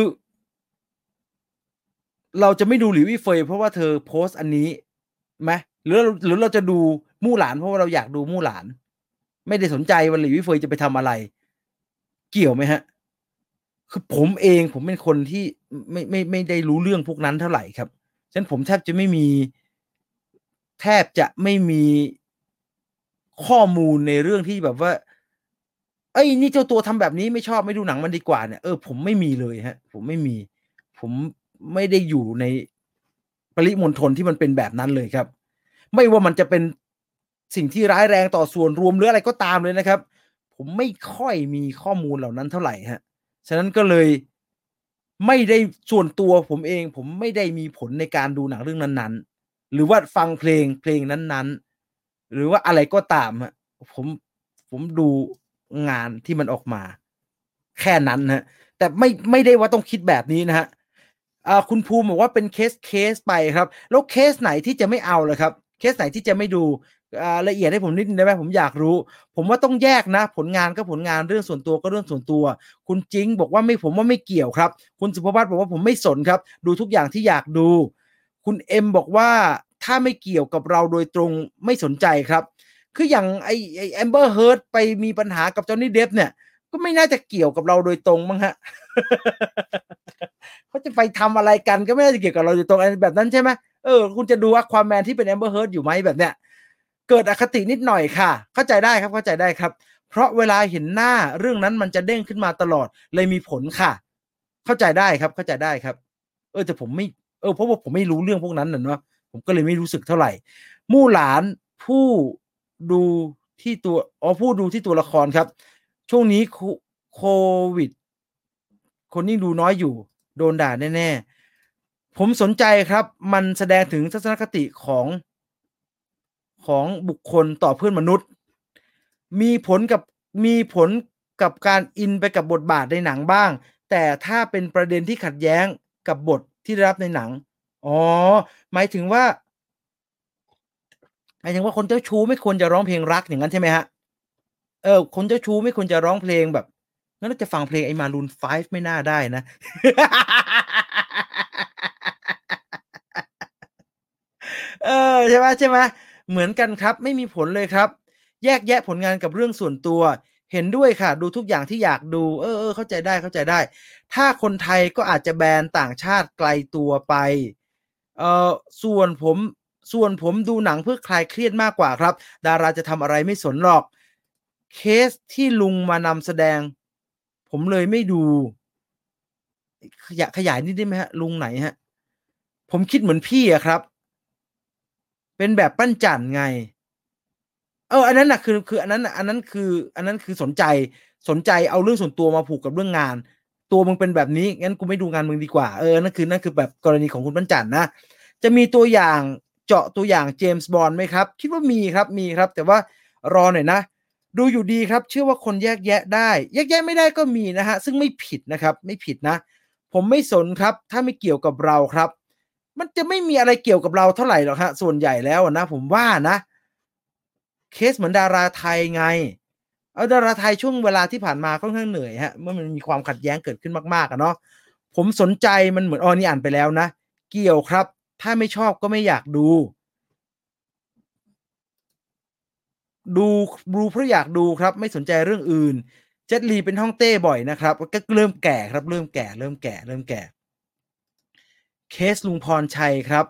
เราจะไม่ดูหลิวอี้เฟยเพราะว่าเธอโพสต์อันนี้ไหมหรือเราหรือเราจะดูมู่หลานเพราะว่าเราอยากดูมู่หลานไม่ได้สนใจว่าหลิวอี้เฟยจะไปทำอะไรเกี่ยวไหมครับคือผมเองผมเป็นคนที่ไม่ไม่ไม่ได้รู้เรื่องพวกนั้นเท่าไรครับฉะนั้นผมแทบจะไม่มีแทบจะไม่มีข้อมูลในเรื่องที่แบบว่าเฮ้ยนี่เจ้าตัวทำแบบนี้ไม่ชอบไม่ดูหนังมันดีกว่าเนี่ยเออผมไม่มีเลยครับผมไม่มีผมไม่ได้อยู่ในปริมณฑลที่มันเป็นแบบนั้นเลยครับไม่ว่ามันจะเป็นสิ่งที่ร้ายแรงต่อส่วนรวมหรืออะไรก็ตามเลยนะครับผมไม่ค่อยมีข้อมูลเหล่านั้นเท่าไรครับฉะนั้นก็เลยไม่ได้ส่วนตัวผมเองผมไม่ได้มีผลในการดูหนังเรื่องนั้นๆหรือว่าฟังเพลงเพลงนั้นๆหรือว่าอะไรก็ตามครับผมผมดูงานที่มันออกมาแค่นั้นครับแต่ไม่ไม่ได้ว่าต้องคิดแบบนี้นะครับอ่าคุณภูมิบอกว่าเป็นเคสๆไปครับแล้วเคสไหนที่จะไม่เอาล่ะครับเคสไหนที่จะไม่ดูอ่าละเอียดให้ผมนิดหนึ่งได้ไหมผมอยากรู้ผมว่าต้องแยกนะผลงานก็ผลงานเรื่องส่วนตัวก็เรื่องส่วนตัวคุณจิงบอกว่าไม่ผมว่าไม่เกี่ยวครับคุณสุภวัฒน์บอกว่าผมไม่สนครับดูทุกอย่างที่อยากดูคุณเอ็มบอกว่าถ้าถ้าไม่เกี่ยวกับเราโดยตรงไม่สนใจครับคืออย่างไอ้ไอ้ Amber Heard ไปมีปัญหากับ Johnny Depp เนี่ยก็ไม่น่าจะเกี่ยวกับเราโดยตรงมั้งฮะ เขาจะไปทำอะไรกันก็ไม่น่าจะเกี่ยวกับเราโดยตรงอะไรแบบนั้นใช่ไหมเออคุณจะดู Aquaman ที่เป็น Amber Heard อยู่ไหมแบบเนี้ยเกิดอคตินิดหน่อยค่ะเข้าใจได้ครับเข้าใจได้ครับเพราะเวลาเห็นหน้าเรื่องนั้นมันจะเด้งขึ้นมาตลอดเลยมีผลค่ะเข้าใจได้ครับเข้าใจได้ครับเออแต่ผมไม่เออเพราะว่าผมไม่รู้เรื่องพวกนั้นน่ะเนาะผมก็เลยไม่รู้สึกเท่าไหร่มู่หลานผู้ดูที่ตัวอ๋อผู้ดูที่ตัวละครครับช่วงนี้โควิดคนยิ่งดูน้อยอยู่โดนด่าแน่ๆผมสนใจครับมันแสดงถึงทัศนคติของของบุคคลต่อเพื่อนมนุษย์มีผลกับมีผลกับการอินไปกับบทบาทในหนังบ้างแต่ถ้าเป็นประเด็นที่ขัดแย้งกับบทที่ได้รับในหนังอ๋อหมายถึงว่าหมายถึงว่าคนเจ้าชู้ไม่ควรจะร้องเพลงรักอย่างนั้นใช่ไหมครับเออคนเจ้าชู้ไม่ควรจะร้องเพลงแบบงั้นเราจะฟังเพลงไอ้ Maroon ไฟว์ไม่น่าได้นะ เออใช่ไหมใช่ไหมเหมือนกันครับไม่มีผลเลยครับแยกแยะผลงานกับเรื่องส่วนตัวเห็นด้วยค่ะดูทุกอย่างที่อยากดูเออๆเข้าใจได้เข้าใจได้ถ้าคนไทยก็อาจจะแบนต่างชาติไกลตัวไปเอ่อส่วนผมส่วนผมดูหนังเพื่อคลายเครียดมากกว่าครับดาราจะทำอะไรไม่สนหรอกเคสที่ลุงมานำแสดงผมเลยไม่ดูขยะขยายนิดได้ไหมครับลุงไหนครับผมคิดเหมือนพี่อะครับ เป็นแบบปั้นจั่นไงเอออันนั้นน่ะคือคืออันนั้นน่ะอันนั้นคืออันนั้นคือสนใจสนใจเอาเรื่องส่วนตัวมาผูกกับเรื่องงานตัวมึงเป็นแบบนี้งั้นกูไม่ดูงานมึงดีกว่าเออนั่นคือนั่นคือแบบกรณีของคุณปั้นจั่นนะจะมีตัวอย่างเจาะตัวอย่างเจมส์บอนด์ไหมครับคิดว่ามีครับมีครับแต่ว่ารอหน่อยนะดูอยู่ดีครับเชื่อว่าคนแยกแยะได้แยกแยะไม่ได้ก็มีนะครับซึ่งไม่ผิดนะครับไม่ผิดนะผมไม่สนครับถ้าไม่เกี่ยวกับเราครับ มันจะไม่มีอะไรเกี่ยวกับเราเท่าไรหรอกครับส่วนใหญ่แล้วอะนะผมว่านะเคสเหมือนดาราไทยไงเอาดาราไทยช่วงเวลาที่ผ่านมาค่อนข้างเหนื่อยครับเมื่อมันมีความขัดแย้งเกิดขึ้นมากๆอะเนาะผมสนใจมันเหมือนอ้อนี่อ่านไปแล้วนะเกี่ยวครับถ้าไม่ชอบก็ไม่อยากดูดูดูเพราะอยากดูครับไม่สนใจเรื่องอื่นเจ็ตลีเป็นฮ่องเต้บ่อยนะครับก็เริ่มแก่ครับเริ่มแก่เริ่มแก่เริ่มแก่เคสลุงพรชัยครับ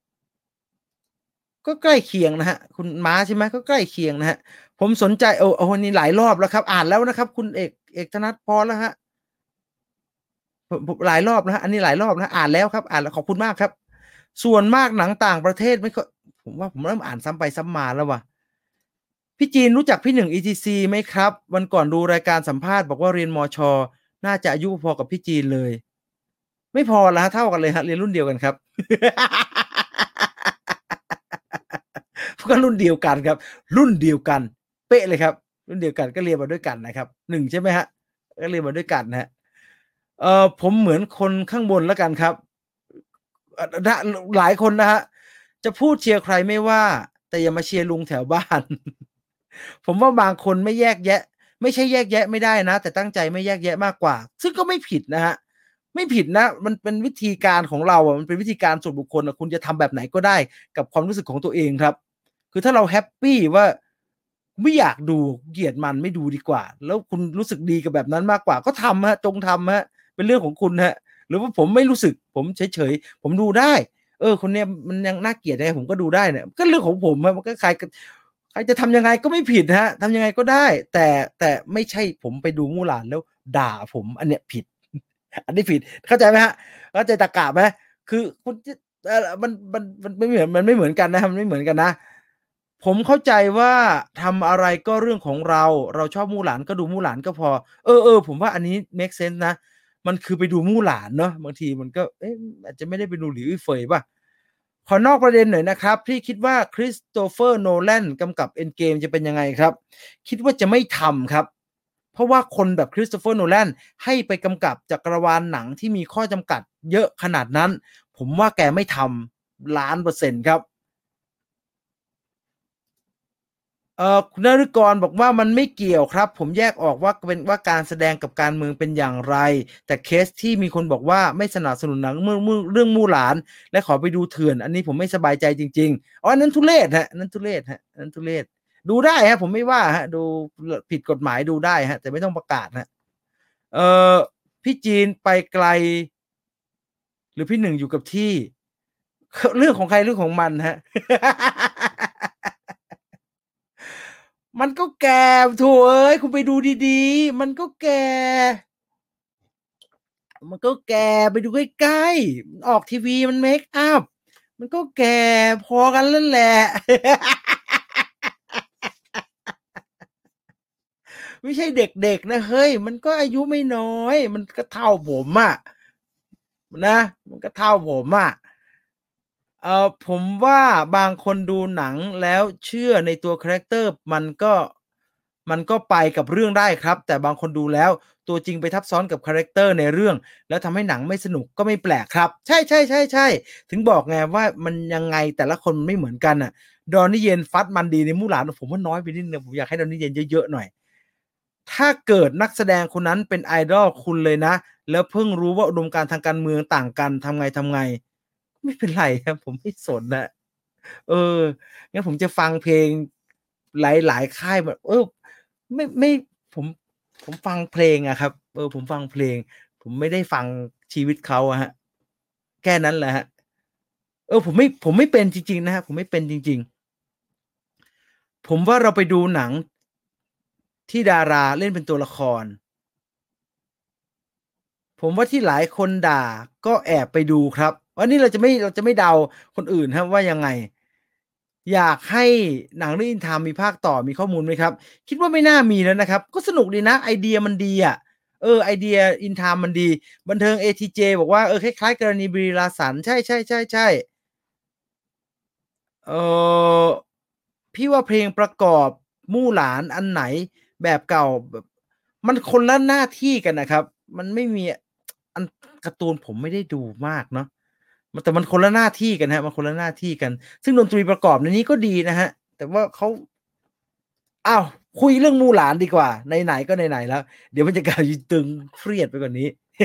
ก็ใกล้เคียงนะครับคุณม้าใช่ไหมก็ใกล้เคียงนะครับผมสนใจโอ้โอ้นี่หลายรอบแล้วครับอ่านแล้วนะครับคุณเอกเอกธนัทพอแล้วครับผมผมหลายรอบแล้วครับอันนี้หลายรอบแล้วอ่านแล้วครับอ่านแล้วขอบคุณมากครับส่วนมากหนังต่างประเทศไม่ค่อยผมว่าผมเริ่มอ่านซ้ำไปซ้ำมาแล้วว่ะพี่จีนรู้จักพี่หนึ่ง อี ที ซี ไหมครับวันก่อนดูรายการสัมภาษณ์บอกว่าเรียนมชน่าจะอายุพอๆกับพี่จีนเลยไม่พอแล้วครับเท่ากันเลยครับเรียนรุ่นเดียวกันครับ ก็รุ่นเดียวกันครับรุ่นเดียวกันเป๊ะเลยครับรุ่นเดียวกันก็เรียนมาด้วยกันนะครับหนึ่งใช่ไหมครับก็เรียนมาด้วยกันนะครับเอ่อผมเหมือนคนข้างบนแล้วกันครับอดหลายคนนะครับจะพูดเชียร์ใครไม่ว่าแต่อย่ามาเชียร์ลุงแถวบ้านผมว่าบางคนไม่แยกแยะไม่ใช่แยกแยะไม่ได้นะแต่ตั้งใจไม่แยกแยะมากกว่าซึ่งก็ไม่ผิดนะครับไม่ผิดนะมันเป็นวิธีการของเราอะมันเป็นวิธีการส่วนบุคคลอะคุณจะทำแบบไหนก็ได้กับความรู้สึกของตัวเองครับ คือถ้าเราแฮปปีว่าไม่อยากดูเกลียดมันไม่ดูดีกว่าแล้วคุณรู้สึกดีกับแบบนั้นมากกว่าก็ทำครับจงทำครับเป็นเรื่องของคุณครับหรือว่าผมไม่รู้สึกผมเฉยๆผมดูได้เออคนเนี้ยมันยังน่าเกลียดยังไงผมก็ดูได้เนี่ยก็เรื่องของผมครับมันก็ใครกใครจะทำยังไงก็ไม่ผิดครับทำยังไงก็ได้แต่แต่ไม่ใช่ผมไปดูมู่หลานแล้วด่าผมอันเนี้ยผิดอันนี้ผิดเข้าใจไหมครับเข้าใจตรรกะไหมคือคุณจะเอ่อมันมันมันไม่เหมือนมันไม่เหมือนกันนะครับมันไม่เหมือนกันนะ ผมเข้าใจว่าทำอะไรก็เรื่องของเรา เราชอบมู่หลานก็ดูมู่หลานก็พอเออๆผมว่าอันนี้เมกเซนส์นะมันคือไปดูมู่หลานเนาะบางทีมันก็เอ๊ะอาจจะไม่ได้ไปดูหลิวอี้เฟยเปล่าขอนอกประเด็นหน่อยนะครับพี่คิดว่า Christopher Nolan กำกับ Endgame จะเป็นยังไงครับคิดว่าจะไม่ทำครับเพราะว่าคนแบบ Christopher Nolan ให้ไปกำกับจักรวาลหนังที่มีข้อจำกัดเยอะขนาดนั้นผมว่าแกไม่ทำล้านเปอร์เซ็นต์ครับเอ่อคุณนฤกรบอกว่ามันไม่เกี่ยวครับผมแยกออกว่าเป็นว่าการแสดงกับการเมืองเป็นอย่างไรแต่เคสที่มีคนบอกว่าไม่สนับสนุนหนังเรื่องเรื่องมู่หลานและขอไปดูเถื่อนอันนี้ผมไม่สบายใจจริงๆอ๋ออันนั้นทุเรศฮะอันนั้นทุเรศฮะอันนั้นทุเรศดูได้ฮะผมไม่ว่าฮะดูผิดกฎหมายดูได้ฮะแต่ไม่ต้องประกาศฮะเอ่อพี่จีนไปไกลหรือพี่หนึ่งอยู่กับที่เรื่องของใครเรื่องของมันฮะ มันก็แก่โถเอ้ยคุณไปดูดีๆมันก็แก่มันก็แก่ไปดูใกล้ๆออกทีวีมันเมกอัปมันก็แก่พอกันนั่นแหละไม่ใช่เด็กๆนะเฮ้ยมันก็อายุไม่น้อยมันก็เท่าผมอะนะมันก็เท่าผมอะเอ่อผมว่าบางคนดูหนังแล้วเชื่อในตัวคาแรกเตอร์มันก็มันก็ไปกับเรื่องได้ครับแต่บางคนดูแล้วตัวจริงไปทับซ้อนกับคาแรกเตอร์ในเรื่องแล้วทำให้หนังไม่สนุกก็ไม่แปลกครับใช่ๆๆๆถึงบอกไงว่ามันยังไงแต่ละคนไม่เหมือนกันน่ะ Donnie Yen ฟัดมันดีในมู่หลานผมว่าน้อยไปนิดหนึ่งผมอยากให้ Donnie Yen เยอะๆหน่อยถ้าเกิดนักแสดงคนนั้นเป็น idol คุณเลยนะแล้วเพิ่งรู้ว่าอุดมการณ์ทางการเมืองต่างกันทำไงๆ ไม่เป็นไรครับผมไม่สนน่ะเอองั้นผมจะฟังเพลงหลายๆค่ายแบบเออไม่ไม่ผมผมฟังเพลงอะครับเออผมฟังเพลงผมไม่ได้ฟังชีวิตเขาอะครับแค่นั้นแหละครับเออผมไม่ผมไม่เป็นจริงๆนะครับผมไม่เป็นจริงๆผมว่าเราไปดูหนังที่ดาราเล่นเป็นตัวละครผมว่าที่หลายคนด่าก็แอบไปดูครับอันนี้เราจะไม่เราจะไม่เดาคนอื่นครับว่ายังไง อยากให้หนังเรื่อง In Time มีภาคต่อมีข้อมูลไหมครับคิดว่าไม่น่ามีแล้วนะครับก็สนุกดีนะไอเดียมันดีอะเออไอเดีย In Time มันดีบันเทิง เอ ที เจ บอกว่าเออคล้ายๆกรณีบรีลาสันใช่ๆๆๆเอ่อพี่ว่าเพลงประกอบมู่หลานอันไหนแบบเก่าแบบมันคนละหน้าที่กันน่ะครับมันไม่มีอันการ์ตูนผมไม่ได้ดูมากเนาะมันแต่มันคนละหน้าที่กันครับมันคนละหน้าที่กันซึ่งดนตรีประกอบในนี้ก็ดีนะครับแต่ว่าเขาอ้าวคุยเรื่องมู่หลานดีกว่าไหนๆก็ไหนๆแล้วเดี๋ยวบรรยากาศจะตึงเครียดไปกว่านี้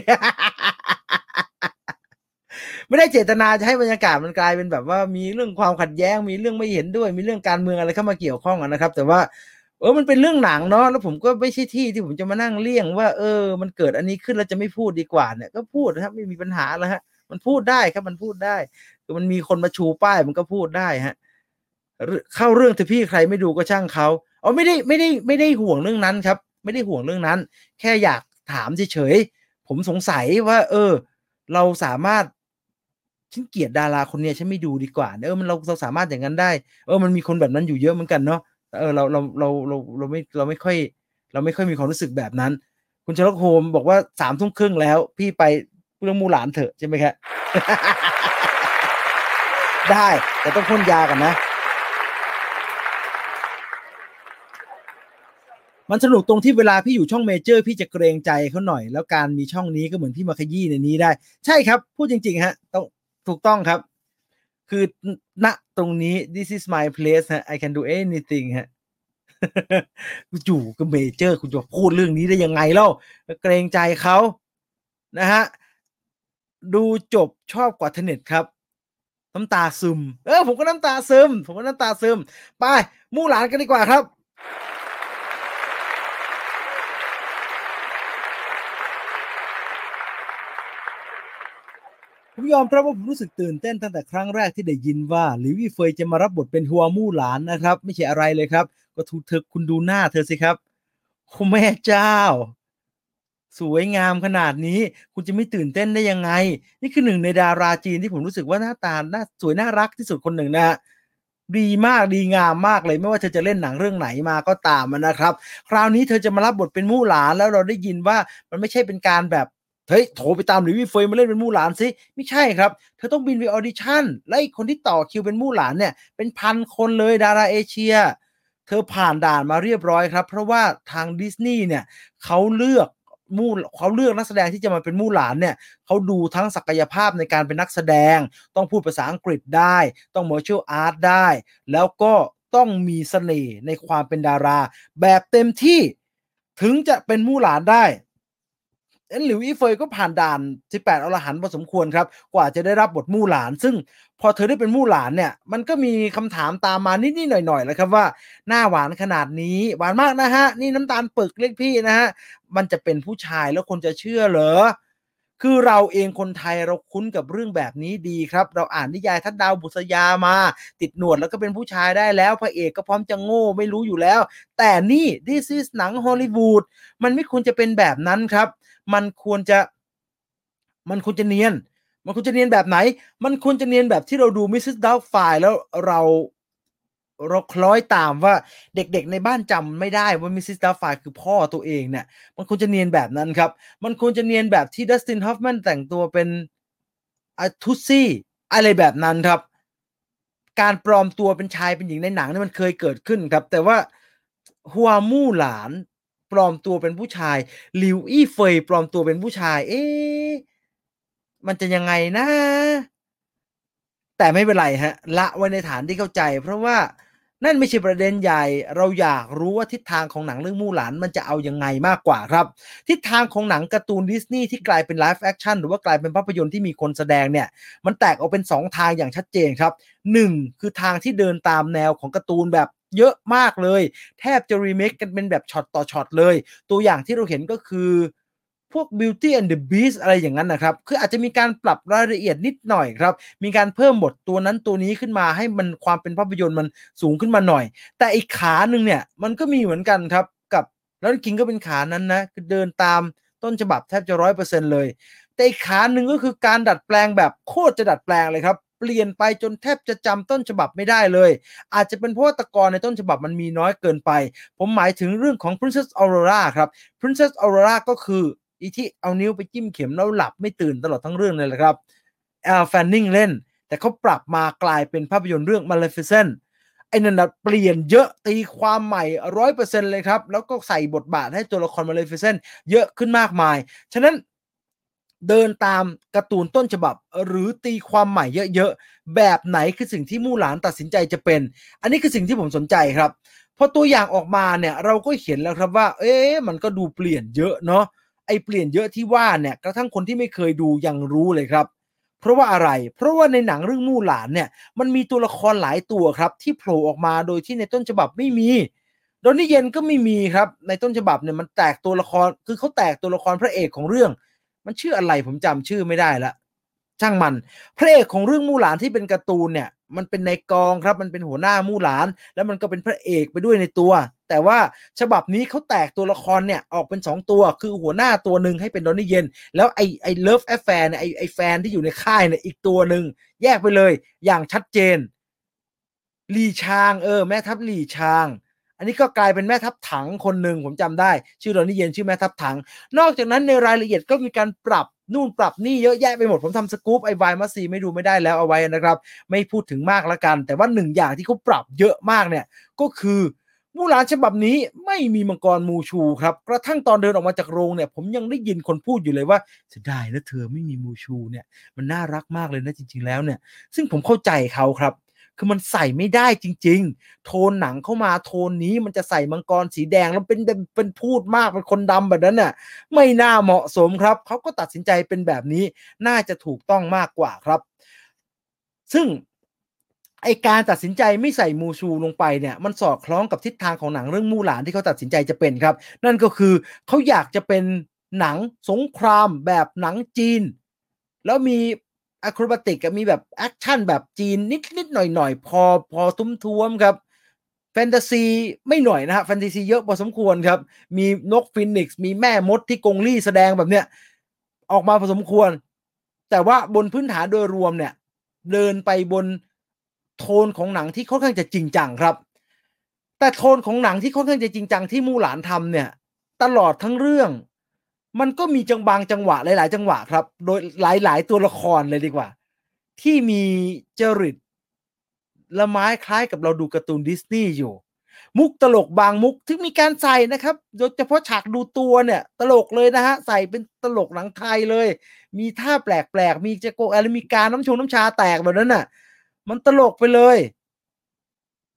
ไม่ได้เจตนาจะให้บรรยากาศมันกลายเป็นแบบว่ามีเรื่องความขัดแย้งมีเรื่องไม่เห็นด้วยมีเรื่องการเมืองอะไรเข้ามาเกี่ยวข้องอะนะครับแต่ว่าเออมันเป็นเรื่องหนังเนาะแล้วผมก็ไม่ใช่ที่ที่ผมจะมานั่งเลี่ยงว่าเออมันเกิดอันนี้ขึ้นแล้วจะไม่พูดดีกว่าเนี่ยก็พูดนะครับไม่มีปัญหาอะไรครับมันพูดได้ครับมันพูดได้คือมันมีคนมาชูป้ายมันก็พูดได้ครับรเข้าเรื่องเถอะพี่ใครไม่ดูก็ช่างเขาอ๋อไม่ได้ไม่ได้ไม่ได้ห่วงเรื่องนั้นครับไม่ได้ห่วงเรื่องนั้นแค่อยากถามเฉยๆผมสงสัยว่าเออเราสามารถ ฉันเกลียดดาราคนเนี้ยฉันไม่ดูดีกว่าเออมันเราเราสามารถอย่างนั้นได้เออมันมีคนแบบนั้นอยู่เยอะเหมือนกันเนาะเออเราเราเราเราเราไม่เราไม่ค่อยเราไม่ค่อยมีความรู้สึกแบบนั้นคุณ Sherlock Holmes บอกว่าสามทุ่มครึ่งแล้วพี่ไปเรื่องมู่หลานเถอะใช่ไหมครับได้แต่ต้องพ่นยาก่อนนะมันสนุกตรงที่เวลาพี่อยู่ช่องเมเจอร์พี่จะเกรงใจเขาหน่อยแล้วการมีช่องนี้ก็เหมือนพี่มาขยี้ในนี้ได้ใช่ครับพูดจริงๆครับต้องถูกต้องครับคือณตรงนี้ this is my place ครับ I can do anything ครับ อยู่กับเมเจอร์คุณจะพูดเรื่องนี้ได้ยังไงเล่าเกรงใจเขานะฮะดูจบชอบกว่า Tenet ครับน้ำตาซึมเออผมก็น้ำตาซึมผมก็น้ำตาซึมไปมู่หลานกันดีกว่าครับผมยอมรับว่าผมรู้สึกตื่นเต้นตั้งแต่ครั้งแรกที่ได้ยินว่าหลิวอี้เฟยจะมารับบทเป็นฮัวมู่หลานนะครับไม่ใช่อะไรเลยครับก็ทุเธอคุณดูหน้าเธอสิครับโอ้แม่เจ้า สวยงามขนาดนี้คุณจะไม่ตื่นเต้นได้ยังไงนี่คือหนึ่งในดาราจีนที่ผมรู้สึกว่าหน้าตาน่าสวยน่ารักที่สุดคนหนึ่งนะครับดีมากดีงามมากเลยไม่ว่าเธอจะเล่นหนังเรื่องไหนมาก็ตามอะนะครับคราวนี้เธอจะมารับบทเป็นมู่หลานแล้วเราได้ยินว่ามันไม่ใช่เป็นการแบบเฮ้ยโทรไปตามหลิวอี้เฟยมาเล่นเป็นมู่หลานสิไม่ใช่ครับเธอต้องบินไปออดิชันและไอ้คนที่ต่อคิวเป็นมู่หลานเนี่ยเป็นพันคนเลยดาราเอเชียเธอผ่านด่านมาเรียบร้อยครับเพราะว่าทางดิสนีย์เนี่ยเขาเลือก มู่เขาเลือกนักแสดงที่จะมาเป็นมู่หลานเนี่ยเขาดูทั้งศักยภาพในการเป็นนักแสดงต้องพูดภาษาอังกฤษได้ต้อง Martial Art ได้แล้วก็ต้องมีเสน่ห์ในความเป็นดาราแบบเต็มที่ถึงจะเป็นมู่หลานได้เอ็นหลิวอี้เฟยก็ผ่านด่านสิบแปดอรหันต์พอสมควรครับกว่าจะได้รับบทมู่หลานซึ่งพอเธอได้เป็นมู่หลานเนี่ยมันก็มีคำถามตามมานิดๆหน่อยๆแหละครับว่าหน้าหวานขนาดนี้หวานมากนะฮะนี่น้ำตาลปึกเรียกพี่นะฮะมันจะเป็นผู้ชายแล้วคนจะเชื่อเหรอคือเราเองคนไทยเราคุ้นกับเรื่องแบบนี้ดีครับเราอ่านนิยายทัดดาวบุษยามาติดหนวดแล้วก็เป็นผู้ชายได้แล้วพระเอกก็พร้อมจะโง่ไม่รู้อยู่แล้วแต่นี่ This is หนังฮอลลีวูดมันไม่ควรจะเป็นแบบนั้นครับมันควรจะมันควรจะเนียนมันควรจะเนียนแบบไหนมันควรจะเนียนแบบที่เราดู มิสซิส Doubtfire แล้วเราเราคล้อยตามว่าเด็กๆในบ้านจำไม่ได้ว่า มิสซิส Doubtfire คือพ่อตัวเองเนี่ยมันควรจะเนียนแบบนั้นครับมันควรจะเนียนแบบที่ Dustin Hoffman แต่งตัวเป็นอ่า Tutsi อะไรแบบนั้นครับการปลอมตัวเป็นชายเป็นหญิงในหนังเนี่ยมันเคยเกิดขึ้นครับแต่ว่าฮัวมู่หลานปลอมตัวเป็นผู้ชายหลิวอี้เฟยปลอมตัวเป็นผู้ชายเอ๊ะมันจะยังไงนะแต่ไม่เป็นไรครับละไว้ในฐานที่เข้าใจเพราะว่านั่นไม่ใช่ประเด็นใหญ่เราอยากรู้ว่าทิศทางของหนังเรื่องมู่หลานมันจะเอายังไงมากกว่าครับทิศทางของหนังการ์ตูนดิสนีย์ที่กลายเป็นไลฟ์แอกชันหรือว่ากลายเป็นภาพยนตร์ที่มีคนแสดงเนี่ยมันแตกออกเป็นสองทางอย่างชัดเจนครับหนึ่งคือทางที่เดินตามแนวของการ์ตูนแบบเยอะมากเลยแทบจะรีเมคกันเป็นแบบช็อตต่อช็อตเลยตัวอย่างที่เราเห็นก็คือพวก Beauty and the Beast อะไรอย่างนั้นนะครับคืออาจจะมีการปรับรายละเอียดนิดหน่อยครับมีการเพิ่มบทตัวนั้นตัวนี้ขึ้นมาให้มันความเป็นภาพยนตร์มันสูงขึ้นมาหน่อยแต่อีกขาหนึ่งเนี่ยมันก็มีเหมือนกันครับกับ Lion King ก็เป็นขานั้นนะคือเดินตามต้นฉบับแทบจะ ร้อยเปอร์เซ็นต์ เลยแต่อีกขาหนึ่งก็คือการดัดแปลงแบบโคตรจะดัดแปลงเลยครับเปลี่ยนไปจนแทบจะจำต้นฉบับไม่ได้เลยอาจจะเป็นเพราะว่าตะกอนในต้นฉบับมันมีน้อยเกินไปผมหมายถึงเรื่องของ Princess Aurora ครับ Princess Aurora ก็คืออีที่เอานิ้วไปจิ้มเข็มแล้วหลับไม่ตื่นตลอดทั้งเรื่องเลยแหละครับแอลแฟนนิงเล่นแต่เขาปรับมากลายเป็นภาพยนตร์เรื่อง Maleficent ไอ้นั่นนะเปลี่ยนเยอะตีความใหม่ ร้อยเปอร์เซ็นต์ เลยครับแล้วก็ใส่บทบาทให้ตัวละคร Maleficent เยอะขึ้นมากมายฉะนั้นเดินตามการ์ตูนต้นฉบับหรือตีความใหม่เยอะๆแบบไหนคือสิ่งที่มู่หลานตัดสินใจจะเป็นอันนี้คือสิ่งที่ผมสนใจครับพอตัวอย่างออกมาเนี่ยเราก็เห็นแล้วครับว่าเอ๊ะมันก็ดูเปลี่ยนเยอะเนาะไอ้เปลี่ยนเยอะที่ว่าเนี่ยกระทั่งคนที่ไม่เคยดูยังรู้เลยครับเพราะว่าอะไรเพราะว่าในหนังเรื่องมู่หลานเนี่ยมันมีตัวละครหลายตัวครับที่โผล่ออกมาโดยที่ในต้นฉบับไม่มีโดนนี่เย็นก็ไม่มีครับในต้นฉบับเนี่ยมันแตกตัวละครคือเขาแตกตัวละครพระเอกของเรื่องมันชื่ออะไรผมจำชื่อไม่ได้แล้วช่างมันพระเอกของเรื่องมู่หลานที่เป็นการ์ตูนเนี่ยมันเป็นในกองครับมันเป็นหัวหน้ามู่หลานแล้วมันก็เป็นพระเอกไปด้วยในตัวแต่ว่าฉบับนี้เขาแตกตัวละครเนี่ยออกเป็นสองตัวคือหัวหน้าตัวหนึ่งให้เป็นดอนนี่เย็นแล้วไอ้ไอ้เลิฟแอฟแฟร์เนี่ยไอ้ไอ้แฟนที่อยู่ในค่ายเนี่ยอีกตัวหนึ่งแยกไปเลยอย่างชัดเจนหลี่ชางเออแม่ทัพหลี่ชางอันนี้ก็กลายเป็นแม่ทัพถังคนหนึ่งผมจำได้ชื่อดอนนี่เย็นชื่อแม่ทัพถังนอกจากนั้นในรายละเอียดก็มีการปรับนู่นปรับนี่เยอะแยะไปหมดผมทำสกู๊ปไอวายมัสซีไม่ดูไม่ได้แล้วเอาไว้นะครับไม่พูดถึงมากละกันแต่ว่าหนึ่งอย่างที่เขาปรับเยอะมากเนี่ยก็คือมู่หลานฉบับนี้ไม่มีมังกรมูชูครับกระทั่งตอนเดินออกมาจากโรงเนี่ยผมยังได้ยินคนพูดอยู่เลยว่าเสียดายนะเธอไม่มีมูชูเนี่ยมันน่ารักมากเลยนะจริงๆแล้วเนี่ยซึ่งผมเข้าใจเขาครับคือมันใส่ไม่ได้จริงๆโทนหนังเข้ามาโทนนี้มันจะใส่มังกรสีแดงแล้วเป็นเป็นพูดมากเป็นคนดำแบบนั้นน่ะไม่น่าเหมาะสมครับเขาก็ตัดสินใจเป็นแบบนี้น่าจะถูกต้องมากกว่าครับซึ่งไอการตัดสินใจไม่ใส่มูชูลงไปเนี่ยมันสอดคล้องกับทิศทางของหนังเรื่องมู่หลานที่เขาตัดสินใจจะเป็นครับนั่นก็คือเขาอยากจะเป็นหนังสงครามแบบหนังจีนแล้วมีอะโครบาติกมีแบบแอคชั่นแบบจีนนิดๆหน่อยๆพอพอทุ้มๆครับแฟนตาซีไม่หน่อยนะฮะแฟนตาซีเยอะพอสมควรครับมีนกฟีนิกซ์มีแม่มดที่กงลี่แสดงแบบเนี้ยออกมาพอสมควรแต่ว่าบนพื้นฐานโดยรวมเนี่ยเดินไปบนโทนของหนังที่ค่อนข้างจะจริงจังครับแต่โทนของหนังที่ค่อนข้างจะจริงจังที่มู่หลานทำเนี่ยตลอดทั้งเรื่องมันก็มีจังบางจังหวะหลายๆจังหวะครับโดยหลายๆตัวละครเลยดีกว่าที่มีจริตละไม้คล้ายกับเราดูการ์ตูนดิสนีย์อยู่มุกตลกบางมุกที่มีการใส่นะครับโดยเฉพาะฉากดูตัวเนี่ยตลกเลยนะฮะใส่เป็นตลกหนังไทยเลยมีท่าแปลกๆมีจะโกอะไรมีการน้ำชงน้ำชาแตกแบบนั้นน่ะมันตลกไปเลย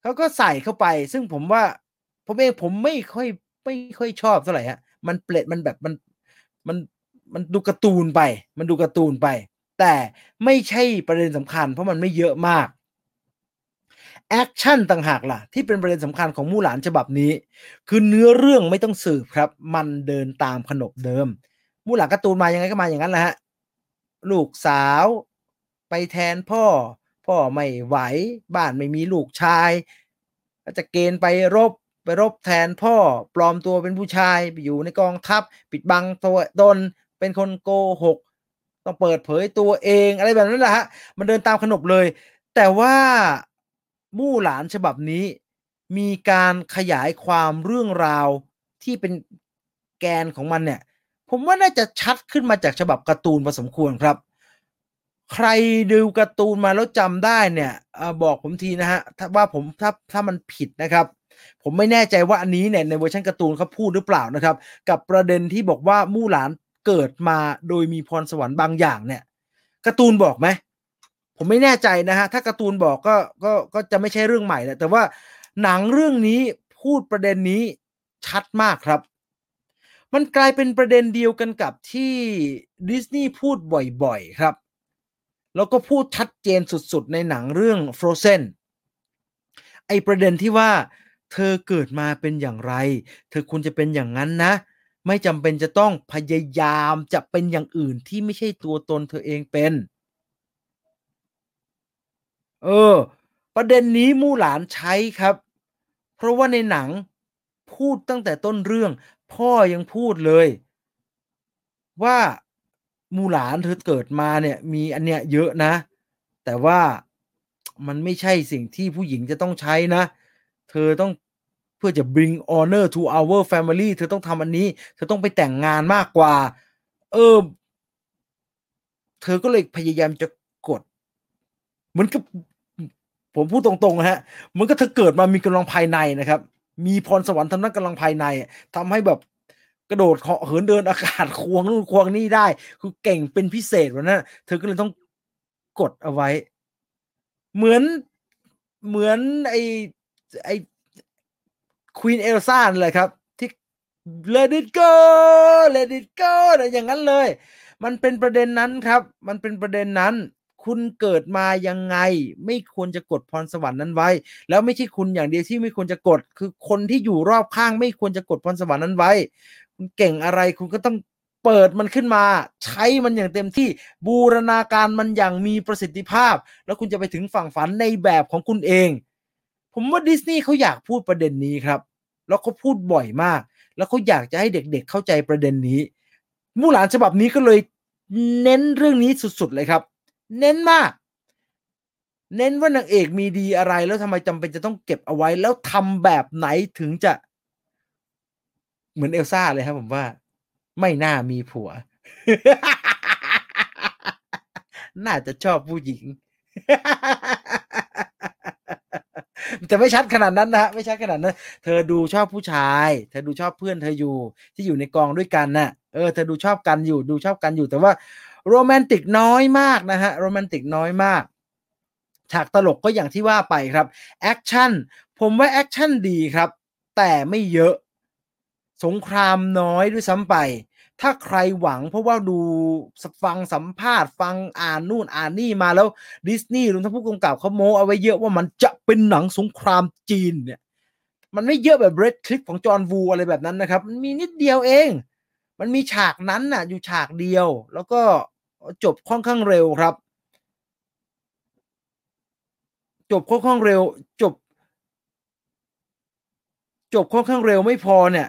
เขาก็ใส่เข้าไปซึ่งผมว่าผมเองผมไม่ค่อยไม่ค่อยชอบเท่าไรครับมันเปละมันแบบมันมันมันดูการ์ตูนไปมันดูการ์ตูนไปแต่ไม่ใช่ประเด็นสำคัญเพราะมันไม่เยอะมากแอกชันต่างหากล่ะที่เป็นประเด็นสำคัญของมู่หลานฉบับนี้คือเนื้อเรื่องไม่ต้องสืบครับมันเดินตามขนบเดิมมู่หลานการ์ตูนมายังไงก็มาอย่างงั้นแหละครับลูกสาวไปแทนพ่อพ่อไม่ไหวบ้านไม่มีลูกชายก็จะเกณฑ์ไปรบไปรบแทนพ่อปลอมตัวเป็นผู้ชายไปอยู่ในกองทัพปิดบังตัวตนเป็นคนโกหกต้องเปิดเผยตัวเองอะไรแบบนั้นแหละครับมันเดินตามขนบเลยแต่ว่ามู่หลานฉบับนี้มีการขยายความเรื่องราวที่เป็นแกนของมันเนี่ยผมว่าน่าจะชัดขึ้นมาจากฉบับการ์ตูนพอสมควรครับใครดูการ์ตูนมาแล้วจำได้เนี่ยเอ่อบอกผมทีนะครับถ้าว่าผมถ้าถ้ามันผิดนะครับผมไม่แน่ใจว่าอันนี้เนี่ยในเวอร์ชันการ์ตูนเขาพูดหรือเปล่านะครับกับประเด็นที่บอกว่ามู่หลานเกิดมาโดยมีพรสวรรค์บางอย่างเนี่ยการ์ตูนบอกไหมผมไม่แน่ใจนะครับถ้าการ์ตูนบอกก็ก็ก็จะไม่ใช่เรื่องใหม่แล้วแต่ว่าหนังเรื่องนี้พูดประเด็นนี้ชัดมากครับมันกลายเป็นประเด็นเดียวกันกับที่ดิสนีย์พูดบ่อยๆครับ แล้วก็พูดชัดเจนสุดๆในหนังเรื่อง Frozen ไอ้ประเด็นที่ว่าเธอเกิดมาเป็นอย่างไรเธอควรจะเป็นอย่างนั้นนะไม่จำเป็นจะต้องพยายามจะเป็นอย่างอื่นที่ไม่ใช่ตัวตนเธอเองเป็นเออประเด็นนี้มู่หลานใช้ครับเพราะว่าในหนังพูดตั้งแต่ต้นเรื่องพ่อยังพูดเลยว่ามู่หลานเธอเกิดมาเนี่ยมีอันเนี้ยเยอะนะแต่ว่ามันไม่ใช่สิ่งที่ผู้หญิงจะต้องใช้นะเธอต้องเพื่อจะ bring honor to our family เธอต้องทำอันนี้เธอต้องไปแต่งงานมากกว่าเออเธอก็เลยพยายามจะกดเหมือนกับผมพูดตรงๆนะฮะเหมือนกับเธอเกิดมามีกำลังภายในนะครับมีพรสวรรค์ทางด้านกำลังภายในอะทำให้แบบกระโดดเหาะเหินเดินอากาศควงนู่นควงนี่ได้คือเก่งเป็นพิเศษแบบนั้นเธอก็เลยต้องกดเอาไว้เหมือนเหมือนไอ้ไอ้ Queen Elsa นั่นแหละครับที่ Let it go Let it go น่ะอย่างงั้นเลยมันเป็นประเด็นนั้นครับมันเป็นประเด็นนั้นคุณเกิดมายังไงไม่ควรจะกดพรสวรรค์นั้นไว้แล้วไม่ใช่คุณอย่างเดียวที่ไม่ควรจะกดคือคนที่อยู่รอบข้างไม่ควรจะกดพรสวรรค์นั้นไว้คุณเก่งอะไรคุณก็ต้องเปิดมันขึ้นมาใช้มันอย่างเต็มที่บูรณาการมันอย่างมีประสิทธิภาพแล้วคุณจะไปถึงฝั่งฝันในแบบของคุณเองผมว่าดิสนีย์เขาอยากพูดประเด็นนี้ครับ แล้วเขาพูดบ่อยมาก แล้วเขาอยากจะให้เด็กๆเข้าใจประเด็นนี้มู่หลานฉบับนี้ก็เลยเน้นเรื่องนี้สุดๆเลยครับ เน้นมาก เน้นว่านางเอกมีดีอะไรแล้วทำไมจำเป็นจะต้องเก็บเอาไว้แล้วทำแบบไหนถึงจะเหมือนเอลซ่าเลยครับผมว่าไม่น่ามีผัวน่าจะชอบผู้หญิงแต่ไม่ชัดขนาดนั้นนะครับไม่ชัดขนาดนั้นเธอดูชอบผู้ชายเธอดูชอบเพื่อนเธออยู่ที่อยู่ในกองด้วยกันน่ะเออเธอดูชอบกันอยู่ดูชอบกันอยู่แต่ว่าโรแมนติกน้อยมากนะครับโรแมนติกน้อยมากฉากตลกก็อย่างที่ว่าไปครับแอกชันผมว่าแอกชันดีครับแต่ไม่เยอะสงครามน้อยด้วยซ้ำไปถ้าใครหวังเพราะว่าดูสฟังสัมภาษณ์ฟังอ่านนู่นอ่านนี่มาแล้วดิสนีย์รวมทั้งผู้กำกับเขาโม้เอาไว้เยอะว่ามันจะเป็นหนังสงครามจีนเนี่ยมันไม่เยอะแบบ Red Cliff ของจอห์นวูอะไรแบบนั้นนะครับมันมีนิดเดียวเองมันมีฉากนั้นน่ะอยู่ฉากเดียวแล้วก็จบค่อนข้างเร็วครับจบค่อนข้างเร็วจบจบค่อนข้างเร็วไม่พอเนี่ย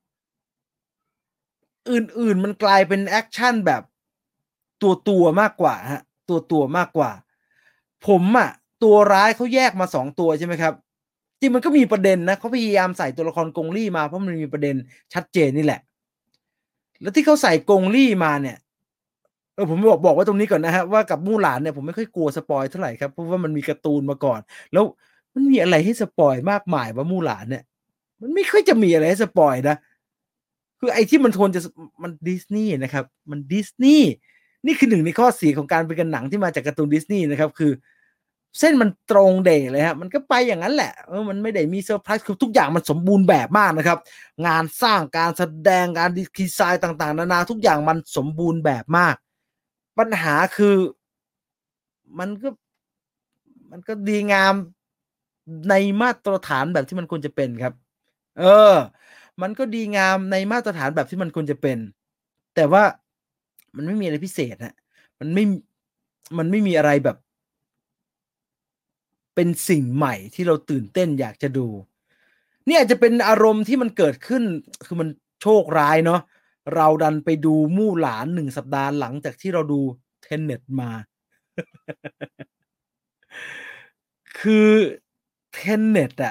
อื่นๆมันกลายเป็นแอกชันแบบตัวๆมากกว่าครับตัวๆมากกว่าผมอะตัวร้ายเขาแยกมาสองตัวใช่ไหมครับจริงมันก็มีประเด็นนะเขาพยายามใส่ตัวละครกงลี่มาเพราะมันมีประเด็นชัดเจนนี่แหละแล้วที่เขาใส่กงลี่มาเนี่ยเออผมบอกบอกไว้ตรงนี้ก่อนนะครับว่ากับมู่หลานเนี่ยผมไม่ค่อยกลัวสปอยล์เท่าไรครับเพราะว่ามันมีการ์ตูนมาก่อนแล้วมันมีอะไรให้สปอยล์มากมายวะมู่หลานเนี่ยมันไม่ค่อยจะมีอะไรให้สปอยล์นะ คือไอ้ที่มันทนจะมันดิสนีย์นะครับมันดิสนีย์นี่คือหนึ่งในข้อเสียของการเป็นกันหนังที่มาจากการ์ตูนดิสนีย์นะครับคือเส้นมันตรงเด่เลยครับมันก็ไปอย่างนั้นแหละเออมันไม่ได้มีเซอร์ไพรส์คือทุกอย่างมันสมบูรณ์แบบมากนะครับงานสร้างการแสดงการดีไซน์ต่างๆนานาทุกอย่างมันสมบูรณ์แบบมากปัญหาคือมันก็มันก็ดีงามในมาตรฐานแบบที่มันควรจะเป็นครับเออมันก็ดีงามในมาตรฐานแบบที่มันควรจะเป็นแต่ว่ามันไม่มีอะไรพิเศษครับมันไม่มันไม่มีอะไรแบบ เป็นสิ่งใหม่ที่เราตื่นเต้นอยากจะดูเนี่ยอาจจะเป็นอารมณ์ที่มันเกิดขึ้นคือมันโชคร้ายเนาะเราดันไปดูมู่หลานหนึ่งสัปดาห์หลังจากที่เราดู Tenet มาคือ Tenet อะ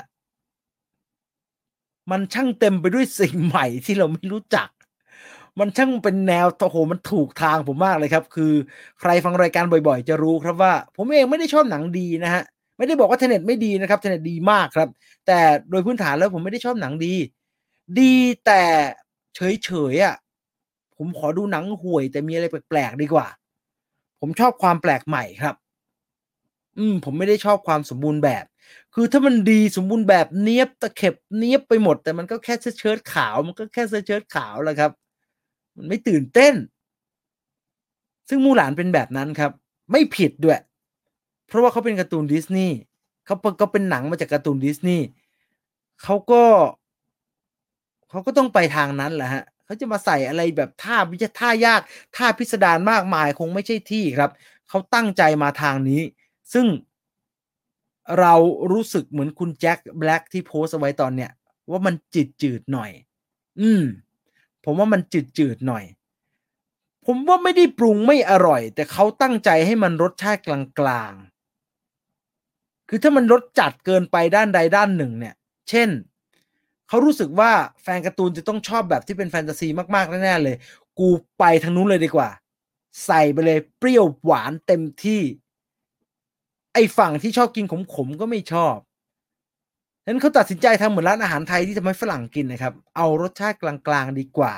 มันช่างเต็มไปด้วยสิ่งใหม่ที่เราไม่รู้จักมันช่างเป็นแนวโอ้โฮมันถูกทางผมมากเลยครับคือใครฟังรายการบ่อยๆจะรู้ครับว่าผมเองไม่ได้ชอบหนังดีนะครับไม่ได้บอกว่า Tenet ไม่ดีนะครับ Tenet ดีมากครับแต่โดยพื้นฐานแล้วผมไม่ได้ชอบหนังดีดีแต่เฉยๆอะผมขอดูหนังห่วยแต่มีอะไรแปลกๆดีกว่าผมชอบความแปลกใหม่ครับอืมผมไม่ได้ชอบความสมบูรณ์แบบคือถ้ามันดีสมบูรณ์แบบเนี๊ยบตะเข็บเนี๊ยบไปหมดแต่มันก็แค่เชิ้ตๆขาวมันก็แค่เชิ้ตๆขาวแหละครับมันไม่ตื่นเต้น ซึ่งมู่หลานเป็นแบบนั้นครับไม่ผิดด้วยเพราะว่าเขาเป็นการ์ตูนดิสนีย์เขาเปเขาเป็นหนังมาจากการ์ตูนดิสนีย์เขาก็เขาก็ต้องไปทางนั้นแหละครับเขาจะมาใส่อะไรแบบท่าวิชท่ายากท่าพิสดารมากมายคงไม่ใช่ที่ครับเขาตั้งใจมาทางนี้ซึ่งเรารู้สึกเหมือนคุณแจ็คแบล็กที่โพสต์เอาไว้ตอนเนี้ยว่ามันจืดๆหน่อยอืมผมว่ามันจืดๆหน่อย ผมว่าไม่ได้ปรุงไม่อร่อยแต่เขาตั้งใจให้มันรสชาติกลางๆคือถ้ามันรสจัดเกินไปด้านใดด้านหนึ่งเนี่ยเช่นเขารู้สึกว่าแฟนการ์ตูนจะต้องชอบแบบที่เป็นแฟนตาซีมากๆแน่ๆเลยกูไปทางนู้นเลยดีกว่าใส่ไปเลยเปรี้ยวหวานเต็มที่ไอ้ฝั่งที่ชอบกินขมๆก็ไม่ชอบงั้นเขาตัดสินใจทำเหมือนร้านอาหารไทยที่ทำให้ฝรั่งกินน่ะครับเอารสชาติกลางๆดีกว่า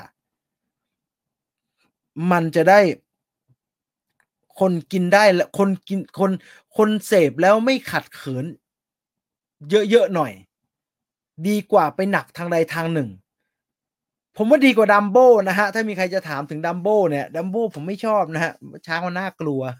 มันจะได้ คนกินได้แล้วคนกินคนคนเสพแล้วไม่ขัดเขินเยอะๆหน่อยดีกว่าไปหนักทางใดทางหนึ่งผมว่าดีกว่า Dumbo นะครับถ้ามีใครจะถามถึง Dumbo เนี่ย Dumbo ผมไม่ชอบนะครับช้างมันน่ากลัว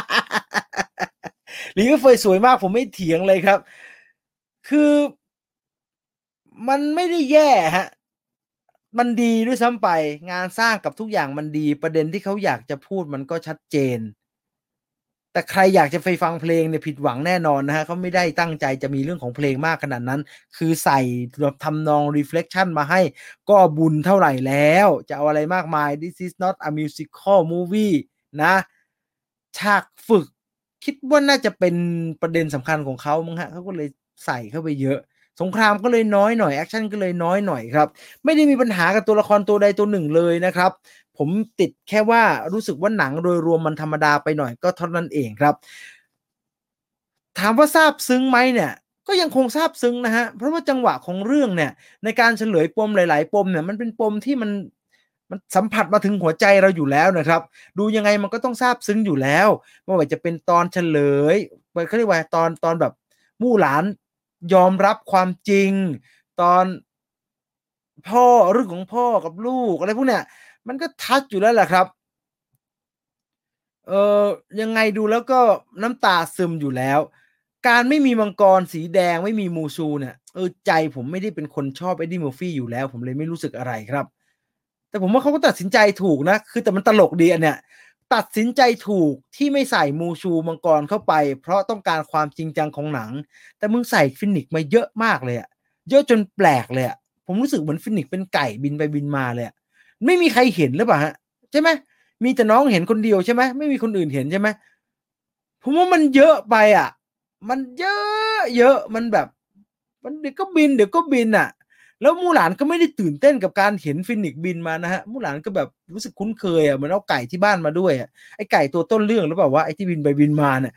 หลีก็เฟยสวยมากผมไม่เถียงเลยครับคือมันไม่ได้แย่ครับมันดีด้วยซ้ำไปงานสร้างกับทุกอย่างมันดีประเด็นที่เขาอยากจะพูดมันก็ชัดเจน แต่ใครอยากจะไปฟังเพลงเนี่ยผิดหวังแน่นอนนะครับเขาไม่ได้ตั้งใจจะมีเรื่องของเพลงมากขนาดนั้นคือใส่แบบทำนอง reflection มาให้ก็บุญเท่าไรแล้วจะเอาอะไรมากมาย This is not a musical movie นะฉากฝึกคิดว่าน่าจะเป็นประเด็นสำคัญของเขามั้งครับเขาก็เลยใส่เข้าไปเยอะสงครามก็เลยน้อยหน่อยแอกชันก็เลยน้อยหน่อยครับไม่ได้มีปัญหากับตัวละครตัวใดตัวหนึ่งเลยนะครับ ผมติดแค่ว่ารู้สึกว่าหนังโดยรวมมันธรรมดาไปหน่อยก็เท่านั้นเองครับถามว่าซาบซึ้งไหมเนี่ยก็ยังคงซาบซึ้งนะครับเพราะว่าจังหวะของเรื่องเนี่ยในการเฉลยปมหลายๆปมเนี่ยมันเป็นปมที่มันมันสัมผัสมาถึงหัวใจเราอยู่แล้วนะครับดูยังไงมันก็ต้องซาบซึ้งอยู่แล้วไม่ว่าจะเป็นตอนเฉลยมันเขาเรียกว่าตอนตอนแบบมู่หลานยอมรับความจริงตอนพ่อเรื่องของพ่อกับลูกอะไรพวกเนี้ยมันก็ทัชอยู่แล้วแหละครับ เอ่อยังไงดูแล้วก็น้ำตาซึมอยู่แล้วการไม่มีมังกรสีแดงไม่มี Mushu เนี่ยเออใจผมไม่ได้เป็นคนชอบ Eddie Murphy อยู่แล้วผมเลยไม่รู้สึกอะไรครับแต่ผมว่าเขาก็ตัดสินใจถูกนะคือแต่มันตลกดีอันเนี้ยตัดสินใจถูกที่ไม่ใส่ Mushu มังกรเข้าไปเพราะต้องการความจริงจังของหนังแต่มึงใส่ Phoenix มาเยอะมากเลยอะเยอะจนแปลกเลยอะผมรู้สึกเหมือน Phoenix เป็นไก่บินไปบินมาเลยอะไม่มีใครเห็นหรือเปล่าครับใช่ไหม มีแต่น้องเห็นคนเดียวใช่ไหมไม่มีคนอื่นเห็นใช่ไหมผมว่ามันเยอะไปอะมันเยอะเยอะมันแบบมันเดี๋ยวก็บินเดี๋ยวก็บินอะแล้วมู่หลานก็ไม่ได้ตื่นเต้นกับการเห็นฟีนิกซ์บินมานะครับมู่หลานก็แบบรู้สึกคุ้นเคยอะเหมือนเอาไก่ที่บ้านมาด้วยอะไอ้ไก่ตัวต้นเรื่องหรือเปล่าวะไอ้ที่บินไปบินมาเนี่ย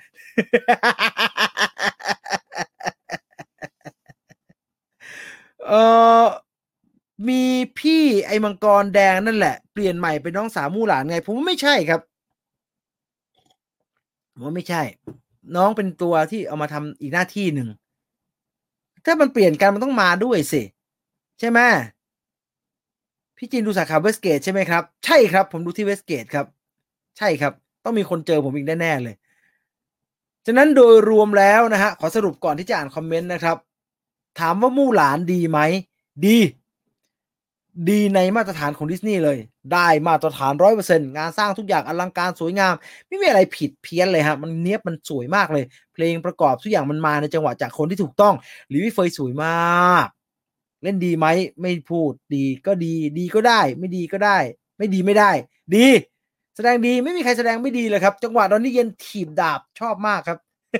เอ่อมีพี่ไอ้มังกรแดงนั่นแหละเปลี่ยนใหม่เป็นน้องสาวมู่หลานไงผมว่าไม่ใช่ครับ ผมว่าไม่ใช่น้องเป็นตัวที่เอามาทำอีกหน้าที่หนึ่งถ้ามันเปลี่ยนกันมันต้องมาด้วยสิใช่ไหมพี่จีนดูสาขา Westgate ใช่ไหมครับใช่ครับผมดูที่ Westgate ครับใช่ครับต้องมีคนเจอผมอีกแน่ๆเลย ฉะนั้นโดยรวมแล้วนะฮะขอสรุปก่อนที่จะอ่านคอมเมนต์นะครับถามว่ามู่หลานดีไหมดีดีในมาตรฐานของดิสนีย์เลยได้มาตรฐานร้อยเปอร์เซ็นต์งานสร้างทุกอย่างอลังการสวยงามไม่มีอะไรผิดเพี้ยนเลยฮะมันเนียบมันสวยมากเลยเพลงประกอบทุกอย่างมันมาในจังหวะจากคนที่ถูกต้องหรือวิเฟยสวยมากเล่นดีไหมไม่พูดดีก็ดีดีก็ได้ไม่ดีก็ได้ไม่ดีไม่ได้ดีแสดงดีไม่มีใครแสดงไม่ดีเลยครับจังหวะดอนนี่เย็นถีบดาบชอบมากครับ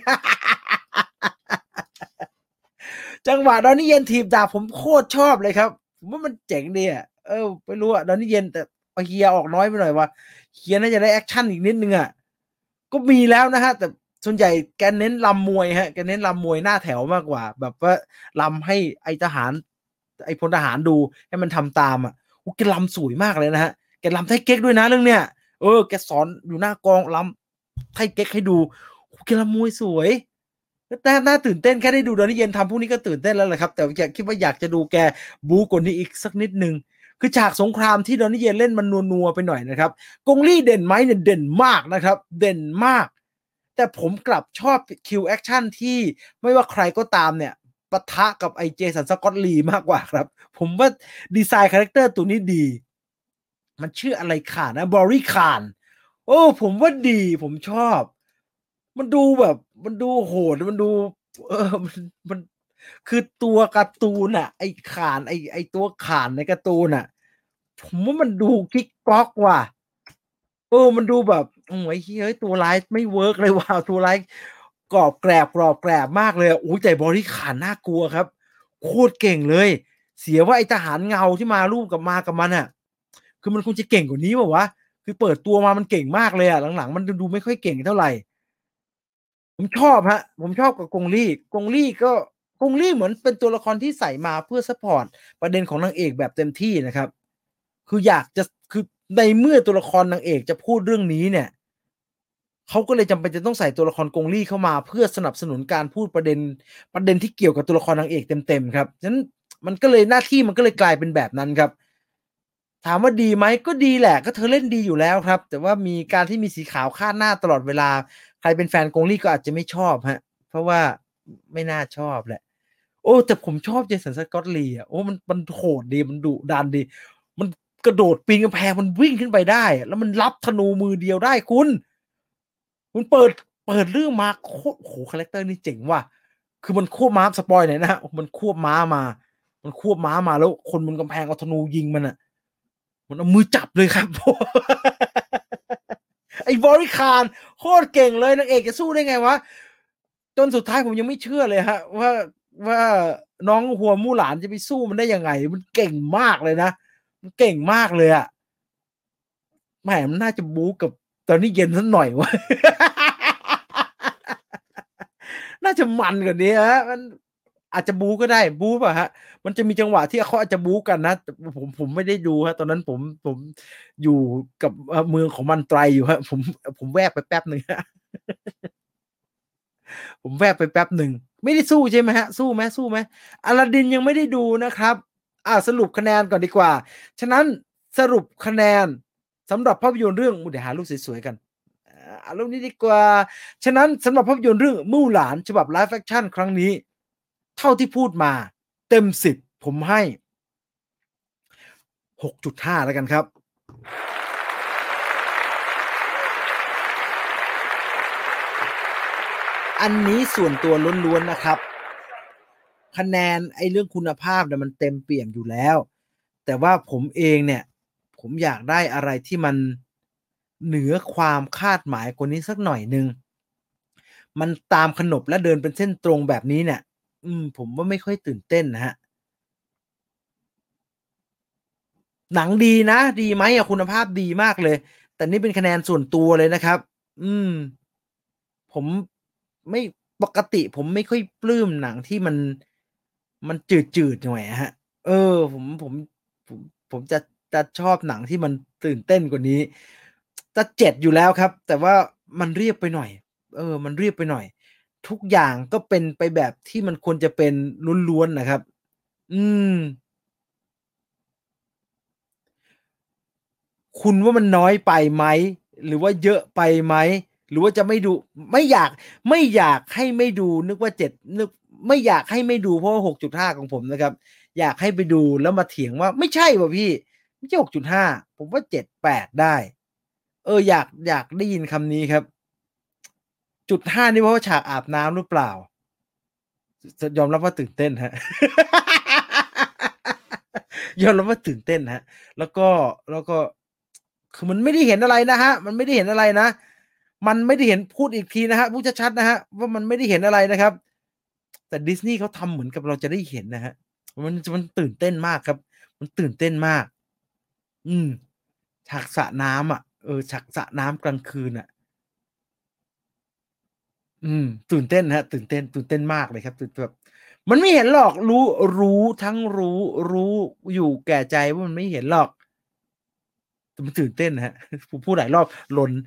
จังหวะดอนนี่เย็นถีบดาบผมโคตรชอบเลยครับผมว่ามันเจ๋งดีอะเออไม่รู้อะดอนนี่เย็นแต่เฮียออกน้อยไปหน่อยว่ะเฮียน่าจะได้แอกชันอีกนิดหนึ่งอะก็มีแล้วนะฮะแต่ส่วนใหญ่แกเน้นลำมวยฮะแกเน้นลำมวยหน้าแถวมากกว่าแบบว่าลำให้ไอทหารไอพลทหารดูให้มันทำตามอะโอ้แกลำสวยมากเลยนะฮะแกลำไทเก๊กด้วยนะเรื่องเนี้ยเออแกสอนอยู่หน้ากองลำไทเก๊กให้ดูโอ้แกลำมวยสวย น่าน่าตื่นเต้นแค่ได้ดูดอนนี่เย็นทำพวกนี้ก็ตื่นเต้นแล้วแหละครับแต่อยากคิดว่าอยากจะดูแกบู๊กว่านี้อีกสักนิดหนึ่งคือฉากสงครามที่ดอนนี่เย็นเล่นมันนัวๆไปหน่อยนะครับกงลี่เด่นไหมเนี่ยเด่นมากนะครับเด่นมากแต่ผมกลับชอบคิวแอคชั่นที่ไม่ว่าใครก็ตามเนี่ยปะทะกับไอเจสันสกอตลีมากกว่าครับผมว่าดีไซน์คาแรคเตอร์ตัวนี้ดีมันชื่ออะไรข่านนะบอรี่คานโอ้ผมว่าดีผมชอบ มันดูแบบมันดูโหดมันดูเออมันมันคือตัวการ์ตูนน่ะไอ้ข่านไอ้ไอ้ตัวข่านในการ์ตูนน่ะผมว่ามันดูกิ๊กก๊อกว่ะเออมันดูแบบโอ้โฮไอ้เหี้ยเฮ้ยตัวร้ายไม่เวิร์กเลยว่ะตัวร้ายกรอบแกรบกรอบแกรบมากเลยอะโอ้โฮแต่บอดี้ข่านน่ากลัวครับโคตรเก่งเลยเสียว่าไอ้ทหารเงาที่มาร่วมกับมากับมันน่ะคือมันควรจะเก่งกว่านี้เปล่าวะคือเปิดตัวมามันเก่งมากเลยอะหลังๆมันดูดูไม่ค่อยเก่งเท่าไร ผมชอบครับผมชอบกับกงลี่กงลี่ก็กงลี่เหมือนเป็นตัวละครที่ใส่มาเพื่อซัปพอร์ตประเด็นของนางเอกแบบเต็มที่นะครับคืออยากจะคือในเมื่อตัวละครนางเอกจะพูดเรื่องนี้เนี่ยเขาก็เลยจำเป็นจะต้องใส่ตัวละครกงลี่เข้ามาเพื่อสนับสนุนการพูดประเด็นประเด็นที่เกี่ยวกับตัวละครนางเอกเต็มๆครับฉะนั้นมันก็เลยหน้าที่มันก็เลยกลายเป็นแบบนั้นครับถามว่าดีไหมก็ดีแหละก็เธอเล่นดีอยู่แล้วครับแต่ว่ามีการที่มีสีขาวคาดหน้าตลอดเวลาใครเป็นแฟนกงลี่ก็อาจจะไม่ชอบครับ เพราะว่าไม่น่าชอบแหละโอ้แต่ผมชอบ Jason Scott Lee อะโอ้มันมันโหดดีมันดุดันดีมันกระโดดปีนกำแพงมันวิ่งขึ้นไปได้แล้วมันรับธนูมือเดียวได้คุณคุณเปิดเปิดเรื่องมาโคโอ้โฮคาแรกเตอร์นี่เจ๋งว่ะคือมันควบม้าสปอยล์หน่อยนะครับมันควบม้ามามันควบม้ามาแล้วคนบนกำแพงเอาธนูยิงมันน่ะมันเอามือจับเลยครับไอ้บริคารโคตรเก่งเลยนางเอกจะสู้ได้ไงวะจนสุดท้ายผมยังไม่เชื่อเลยครับว่าว่าน้องหัวมู่หลานจะไปสู้มันได้ยังไงมันเก่งมากเลยนะมันเก่งมากเลยอะแหมมันน่าจะบู๊กับตอนนี้เย็นสักหน่อยวะน่าจะมันกว่านี้ครับมันอาจจะบู๊ก็ได้บู๊เปล่าครับมันจะมีจังหวะที่เขาอาจจะบู๊กันนะแต่ผมผมไม่ได้ดูครับตอนนั้นผมผมอยู่กับเอ่อเมืองของมันไตรอยู่ครับผมผมแวบไปแป๊บหนึ่งครับ ผมแวบไปแป๊บหนึ่งไม่ได้สู้ใช่ไหมครับสู้ไหมสู้ไหมอลาดินยังไม่ได้ดูนะครับอ่าสรุปคะแนนก่อนดีกว่าฉะนั้นสรุปคะแนนสำหรับภาพยนตร์เรื่องเดี๋ยวหารูปสวยๆกันอาเอารูปนี้ดีกว่าฉะนั้นสำหรับภาพยนตร์เรื่องมู่หลานฉบับ Live Action ครั้งนี้เท่าที่พูดมาเต็มสิบผมให้หกจุดห้าแล้วกันครับอันนี้ส่วนตัวล้วนๆนะครับ คะแนนไอ้เรื่องคุณภาพเนี่ยมันเต็มเปี่ยมอยู่แล้วแต่ว่าผมเองเนี่ยผมอยากได้อะไรที่มันเหนือความคาดหมายกว่านี้สักหน่อยหนึ่งมันตามขนบและเดินเป็นเส้นตรงแบบนี้เนี่ยอืมผมว่าไม่ค่อยตื่นเต้นนะครับหนังดีนะดีไหมอะคุณภาพดีมากเลยแต่นี่เป็นคะแนนส่วนตัวเลยนะครับอืม ผมไม่ปกติผมไม่ค่อยปลื้มหนังที่มันมันจืดๆหน่อยอะครับเออผมผมผมผมจะจะชอบหนังที่มันตื่นเต้นกว่านี้จะเจ็ดอยู่แล้วครับแต่ว่ามันเรียบไปหน่อยเออมันเรียบไปหน่อยทุกอย่างก็เป็นไปแบบที่มันควรจะเป็นล้วนๆน่ะครับอืม คุณว่ามันน้อยไปไหมหรือว่าเยอะไปไหมหรือว่าจะไม่ดูไม่อยากไม่อยากให้ไม่ดูนึกว่าเจ็ดนึกไม่อยากให้ไม่ดูเพราะว่าหกจุดห้าของผมนะครับอยากให้ไปดูแล้วมาเถียงว่าไม่ใช่ว่ะพี่ไม่ใช่หกจุดห้าผมว่าเจ็ดถึงแปดได้เอออยากอยากได้ยินคำนี้ครับจุดห้านี่เพราะว่าฉากอาบน้ำหรือเปล่าจยอมรับว่าตื่นเต้นครับยอมรับว่าตื่นเต้นครับแล้วก็แล้วก็คือมันไม่ได้เห็นอะไรนะครับมันไม่ได้เห็นอะไรนะมันไม่ได้เห็นพูดอีกทีนะครับพูดชัดๆนะครับว่ามันไม่ได้เห็นอะไรนะครับแต่ดิสนีย์เขาทำเหมือนกับเราจะได้เห็นนะครับมันมันตื่นเต้นมากครับมันตื่นเต้นมากอืมฉากสระน้ำอะเออฉากสระน้ำกลางคืนอะอืมตื่นเต้นครับตื่นเต้นตื่นเต้นมากเลยครับตื่นแบบมันไม่เห็นหรอกรู้รู้ทั้งรู้รู้อยู่แก่ใจว่ามันไม่เห็นหรอก แต่มันตื่นเต้นนะครับผมพูดหลายรอบลน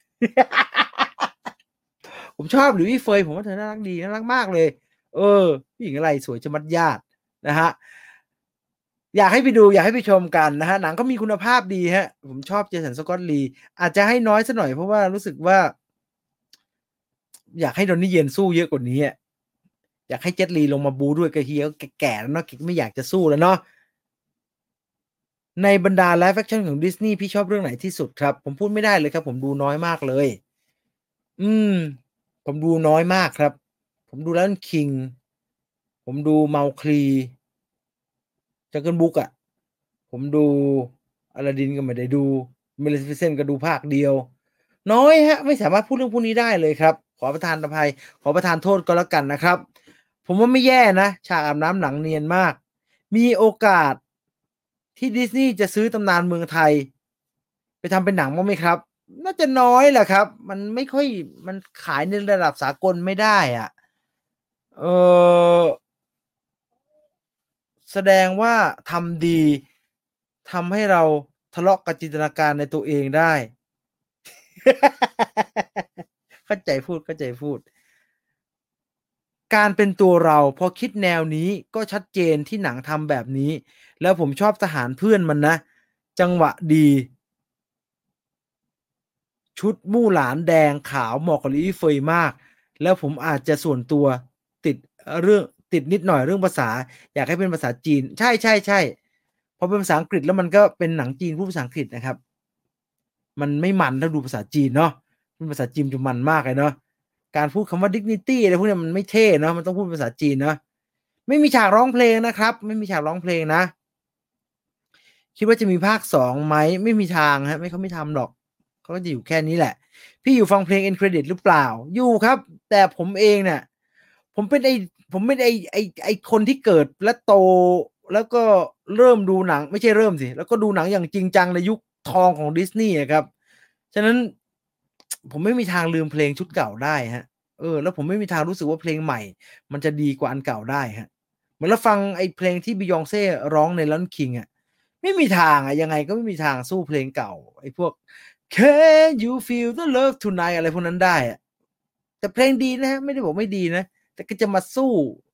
ผมชอบหลิวอี้เฟยผมว่าเธอน่ารักดีน่ารักมากเลยเออผู้หญิงอะไรสวยชะมัดญาตินะครับอยากให้ไปดูอยากให้ไปชมกันนะครับหนังก็มีคุณภาพดีครับผมชอบ Jason Scott Lee อาจจะให้น้อยสักหน่อยเพราะว่ารู้สึกว่าอยากให้ Donnie Yen สู้เยอะกว่านี้อะอยากให้ Jet Li ลงมาบู๊ด้วยแกเฮียก็แก่ๆแล้วเนาะแกก็ไม่อยากจะสู้แล้วเนาะในบรรดา Live Action ของ Disney พี่ชอบเรื่องไหนที่สุดครับผมพูดไม่ได้เลยครับผมดูน้อยมากเลยอืมผมดูน้อยมากครับ ผมดู Lion King ผมดู Mowgli Jungle Book อะผมดู Aladdin ก็ไม่ได้ดู Maleficent ก็ดูภาคเดียวน้อยครับไม่สามารถพูดเรื่องพวกนี้ได้เลยครับขอประทานอภัยขอประทานโทษก็แล้วกันนะครับผมว่าไม่แย่นะฉากอาบน้ำหนังเนียนมากมีโอกาสที่ Disney จะซื้อตำนานเมืองไทยไปทำเป็นหนังบ้างไหมครับน่าจะน้อยแหละครับมันไม่ค่อยมันขายในระดับสากลไม่ได้อะเอ่อ แสดงว่าทำดีทำให้เราทะเลาะกับจินตนาการในตัวเองได้เข้าใจพูดเข้าใจพูดการเป็นตัวเราพอคิดแนวนี้ก็ชัดเจนที่หนังทำแบบนี้แล้วผมชอบทหารเพื่อนมันนะจังหวะดีชุดมู่หลานแดงขาวเหมาะกับลิลลี่เฟยมากแล้วผมอาจจะส่วนตัวติดเอ่อเรื่องติดนิดหน่อยเรื่องภาษาอยากให้เป็นภาษาจีนใช่ๆๆพอเป็นภาษาอังกฤษแล้วมันก็เป็นหนังจีนพูดภาษาอังกฤษนะครับ มันไม่มันถ้าดูภาษาจีนเนาะพูดภาษาจีนจะมันมากเลยเนาะการพูดคำว่า dignity อะไรพวกเนี้ยมันไม่เท่เนาะมันต้องพูดภาษาจีนเนาะไม่มีฉากร้องเพลงนะครับไม่มีฉากร้องเพลงนะคิดว่าจะมีภาคสองไหมไม่มีทางครับไม่เขาไม่ทำหรอกเขาก็จะอยู่แค่นี้แหละพี่อยู่ฟังเพลง End Credit หรือเปล่าอยู่ครับแต่ผมเองเนี่ยผมเป็นไอ้ผมเป็นไอ้ไอ้ไอ้คนที่เกิดและโตแล้วก็เริ่มดูหนังไม่ใช่เริ่มสิแล้วก็ดูหนังอย่างจริงจังในยุคทองของดิสนีย์อะครับ ฉะนั้นผมไม่มีทางลืมเพลงชุดเก่าได้ครับเออแล้วผมไม่มีทางรู้สึกว่าเพลงใหม่มันจะดีกว่าอันเก่าได้ครับเหมือนเราฟังไอ้เพลงที่ Beyonce ร้องใน Lion King อะไม่มีทางอะยังไงก็ไม่มีทางสู้เพลงเก่าไอ้พวก Can you feel the love tonight อะไรพวกนั้นได้อะแต่เพลงดีนะครับไม่ได้บอกไม่ดีนะแต่ก็จะมาสู้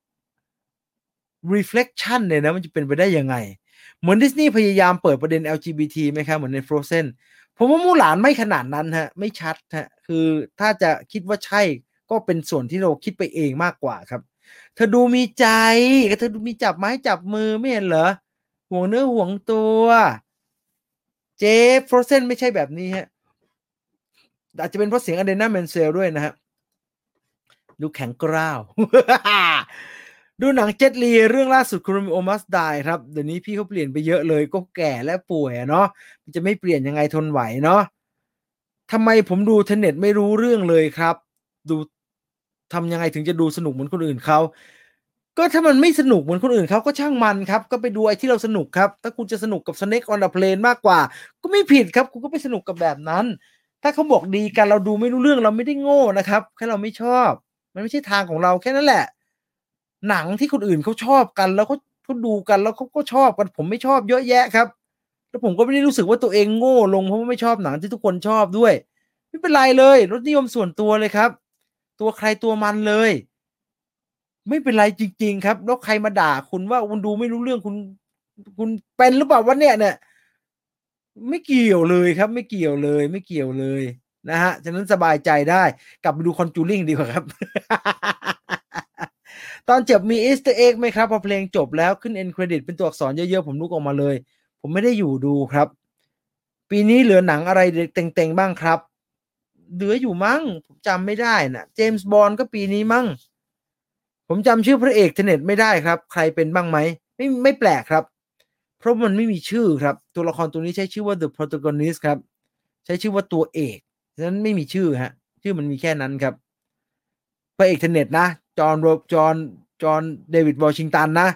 Reflection เนี่ยนะมันจะเป็นไปได้ยังไงเหมือนดิสนีย์พยายามเปิดประเด็น แอล จี บี ที ไหมครับเหมือนใน Frozen ผมว่ามู่หลานไม่ขนาดนั้นครับไม่ชัดครับคือถ้าจะคิดว่าใช่ก็เป็นส่วนที่เราคิดไปเองมากกว่าครับเธอดูมีใจก็เธอดูมีจับไม้จับมือไม่เห็นเหรอห่วงเนื้อห่วงตัวเจ๊ Frozen ไม่ใช่แบบนี้ครับอาจจะเป็นเพราะเสียง Idina Menzel ด้วยนะครับ ดูแข็งกร้าวดูหนัง Jet Li เรื่องล่าสุด Kuromi Must Die ครับเดี๋ยวนี้พี่เขาเปลี่ยนไปเยอะเลยก็แก่และป่วยอะเนาะมันจะไม่เปลี่ยนยังไงทนไหวเนาะทำไมผมดู Tenet ไม่รู้เรื่องเลยครับดูทำยังไงถึงจะดูสนุกเหมือนคนอื่นเขาก็ถ้ามันไม่สนุกเหมือนคนอื่นเขาก็ช่างมันครับก็ไปดูไอ้ที่เราสนุกครับถ้าคุณจะสนุกกับ Snake on a Plane มากกว่าก็ไม่ผิดครับคุณก็ไปสนุกกับแบบนั้นถ้าเขาบอกดีกันเราดูไม่รู้เรื่องเราไม่ได้โง่นะครับแค่เราไม่ชอบ มันไม่ใช่ทางของเราแค่นั้นแหละหนังที่คนอื่นเขาชอบกันแล้วเขาเขาดูกันแล้วเขาก็ชอบกันผมไม่ชอบเยอะแยะครับแล้วผมก็ไม่ได้รู้สึกว่าตัวเองโง่ลงเพราะว่าไม่ชอบหนังที่ทุกคนชอบด้วยไม่เป็นไรเลยรสนิยมส่วนตัวเลยครับตัวใครตัวมันเลย ไม่เป็นไรจริง ๆ ครับ แล้วใครมาด่าคุณว่า คุณดูไม่รู้เรื่อง คุณ คุณเป็นหรือเปล่าวะเนี่ยเนี่ย ไม่เกี่ยวเลยครับ ไม่เกี่ยวเลย ไม่เกี่ยวเลยนะครับ ฉะนั้นสบายใจได้ กลับไปดู Conjuring ดีกว่าครับ ตอนจบมี Easter egg ไหมครับ? พอเพลงจบแล้วขึ้น End Credit เป็นตัวอักษรเยอะ ๆ ผมลุกออกมาเลย ผมไม่ได้อยู่ดูครับ ปีนี้เหลือหนังอะไร ด เต็ง ๆ บ้างครับ? เหลืออยู่มั้ง ผมจำไม่ได้น่ะ James Bond ก็ปีนี้มั้ง ผมจำชื่อพระเอก Tenet ไม่ได้ครับ ใครเป็นบ้างไหม? ไม่ ไม่แปลกครับ เพราะมันไม่มีชื่อครับ ตัวละครตัวนี้ใช้ชื่อว่า The Protagonist ครับ ใช้ชื่อว่าตัวเอก ฉะนั้นไม่มีชื่อครับ ชื่อมันมีแค่นั้นครับ พระเอก Tenet นะ John Ro John John David Washington นะ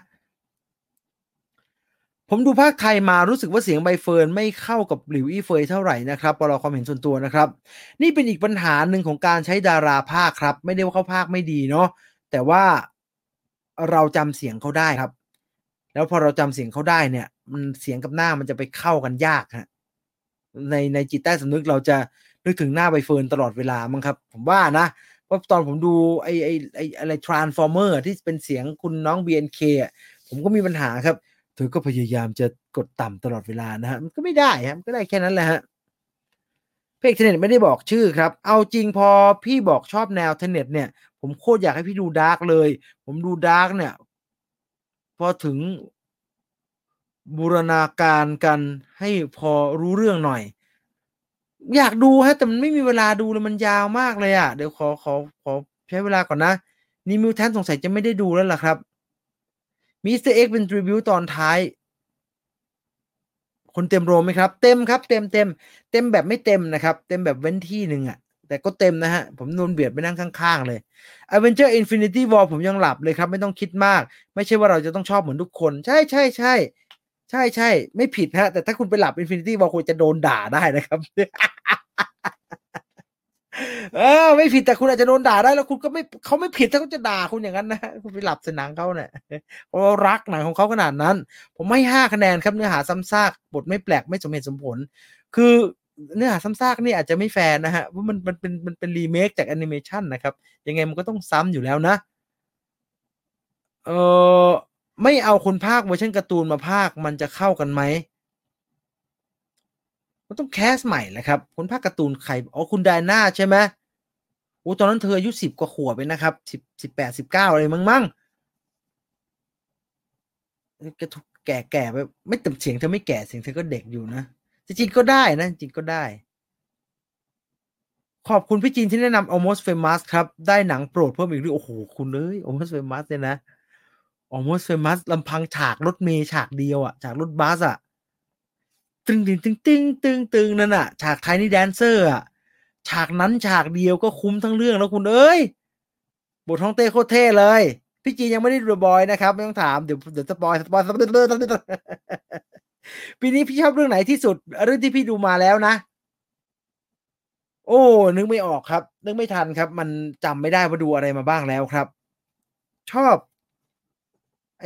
ผมดูภาคไทยมารู้สึกว่าเสียงใบเฟิร์นไม่เข้ากับหลิวอี้เฟยเท่าไรนะครับ ปร ความเห็นส่วนตัวนะครับ นี่เป็นอีกปัญหาหนึ่งของการใช้ดาราพากย์ครับ ไม่ได้ว่าเขาพากย์ไม่ดีเนาะ แต่ว่าเราจำเสียงเขาได้ครับ แล้วพอเราจำเสียงเขาได้เนี่ย มัน เสียงกับหน้ามันจะไปเข้ากันยากครับ ใน ในจิตใต้สำนึกเราจะนึกถึงหน้าใบเฟิร์นตลอดเวลามั้งครับ ผมว่านะ เพราะตอนผมดูไอ้ ไอ้ ไอ้อะไร Transformers อะที่เป็นเสียงคุณน้อง บี เอ็น เค อะ ผมก็มีปัญหาครับ เธอก็พยายามจะกดต่ำตลอดเวลานะครับ มันก็ไม่ได้ครับ มันก็ได้แค่นั้นแหละครับ พระเอก Tenet ไม่ได้บอกชื่อครับ เอาจริงพอพี่บอกชอบแนว Tenet เนี่ย ผมโคตรอยากให้พี่ดู Dark เลย ผมดู Dark เนี่ย พอถึง บูรณาการกันให้พอรู้เรื่องหน่อย อยากดูครับ แต่มันไม่มีเวลาดูเลย มันยาวมากเลยอะ เดี๋ยวขอ ขอ ขอใช้เวลาก่อนนะ New Mutants สงสัยจะไม่ได้ดูแล้วล่ะครับ มี Easter egg เป็น Tribute ตอนท้าย คุณเต็มโรงไหมครับ? เต็มครับ เต็ม เต็ม เต็มแบบไม่เต็มนะครับ เต็มแบบเว้นที่หนึ่งอะ แต่ก็เต็มนะครับ ผมโดนเบียดไปนั่งข้าง ๆ เลย Avengers: Infinity War ผมยังหลับเลยครับ ไม่ต้องคิดมาก ไม่ใช่ว่าเราจะต้องชอบเหมือนทุกคน ใช่ ๆ ๆ ใช่ ๆ ไม่ผิดครับ แต่ถ้าคุณไปหลับ Infinity War คุณจะโดนด่าได้นะครับ เออ ไม่ผิด แต่คุณอาจจะโดนด่าได้ แล้วคุณก็ไม่ เขาไม่ผิดถ้าเขาจะด่าคุณอย่างงั้นนะครับ คุณไปหลับใส่หนังเขาเนี่ย เพราะเรารักหนังของเขาขนาดนั้น ผมให้ ห้า คะแนนครับ เนื้อหาซ้ำซาก บทไม่แปลก ไม่สมเหตุสมผล คือเนื้อหาซ้ำซากนี่อาจจะไม่แฟร์นะครับ เพราะมัน มันเป็น มันเป็น remake จากแอนิเมชันนะครับ ยังไงมันก็ต้องซ้ำอยู่แล้วนะ เอ่อ ไม่เอาคนพากย์เวอร์ชันการ์ตูนมาพากย์ มันจะเข้ากันไหม? มันต้อง แคสต์ ใหม่แหละครับ คนพากย์การ์ตูนใคร อ๋อ คุณ Diana ใช่ไหม? โอ้ ตอนนั้นเธออายุ สิบ กว่าขวบเองนะครับ สิบ สิบแปด สิบเก้า อะไรมั้งมั้ง เออ แกถูก แก่ ๆ ไป ไม่ แต่เสียงเธอไม่แก่ เสียงเธอก็เด็กอยู่นะ จริง ๆ ก็ได้นะ จริง ๆ ก็ได้ ขอบคุณพี่จีนที่แนะนำ Almost Famous ครับ ได้หนังโปรดเพิ่มอีกด้วย โอ้โฮ คุณเอ๊ย Almost Famous เนี่ยนะ Almost Famous ลำพังฉากรถเมล์ฉากเดียวอะ ฉากรถบัสอะ นั่นน่ะ ฉาก Tiny Dancer อะ ฉากนั้นฉากเดียวก็คุ้มทั้งเรื่องแล้วคุณเอ๊ย บทฮ่องเต้โคตรเท่เลย พี่จีนยังไม่ได้ดู The Boys นะครับ ไม่ต้องถาม เดี๋ยว เดี๋ยวสปอยล์ สปอยล์ ปีนี้พี่ชอบเรื่องไหนที่สุด? เรื่องที่พี่ดูมาแล้วนะ โอ้ นึกไม่ออกครับ นึกไม่ทันครับ มันจำไม่ได้ว่าดูอะไรมาบ้างแล้วครับ ชอบ ไอ้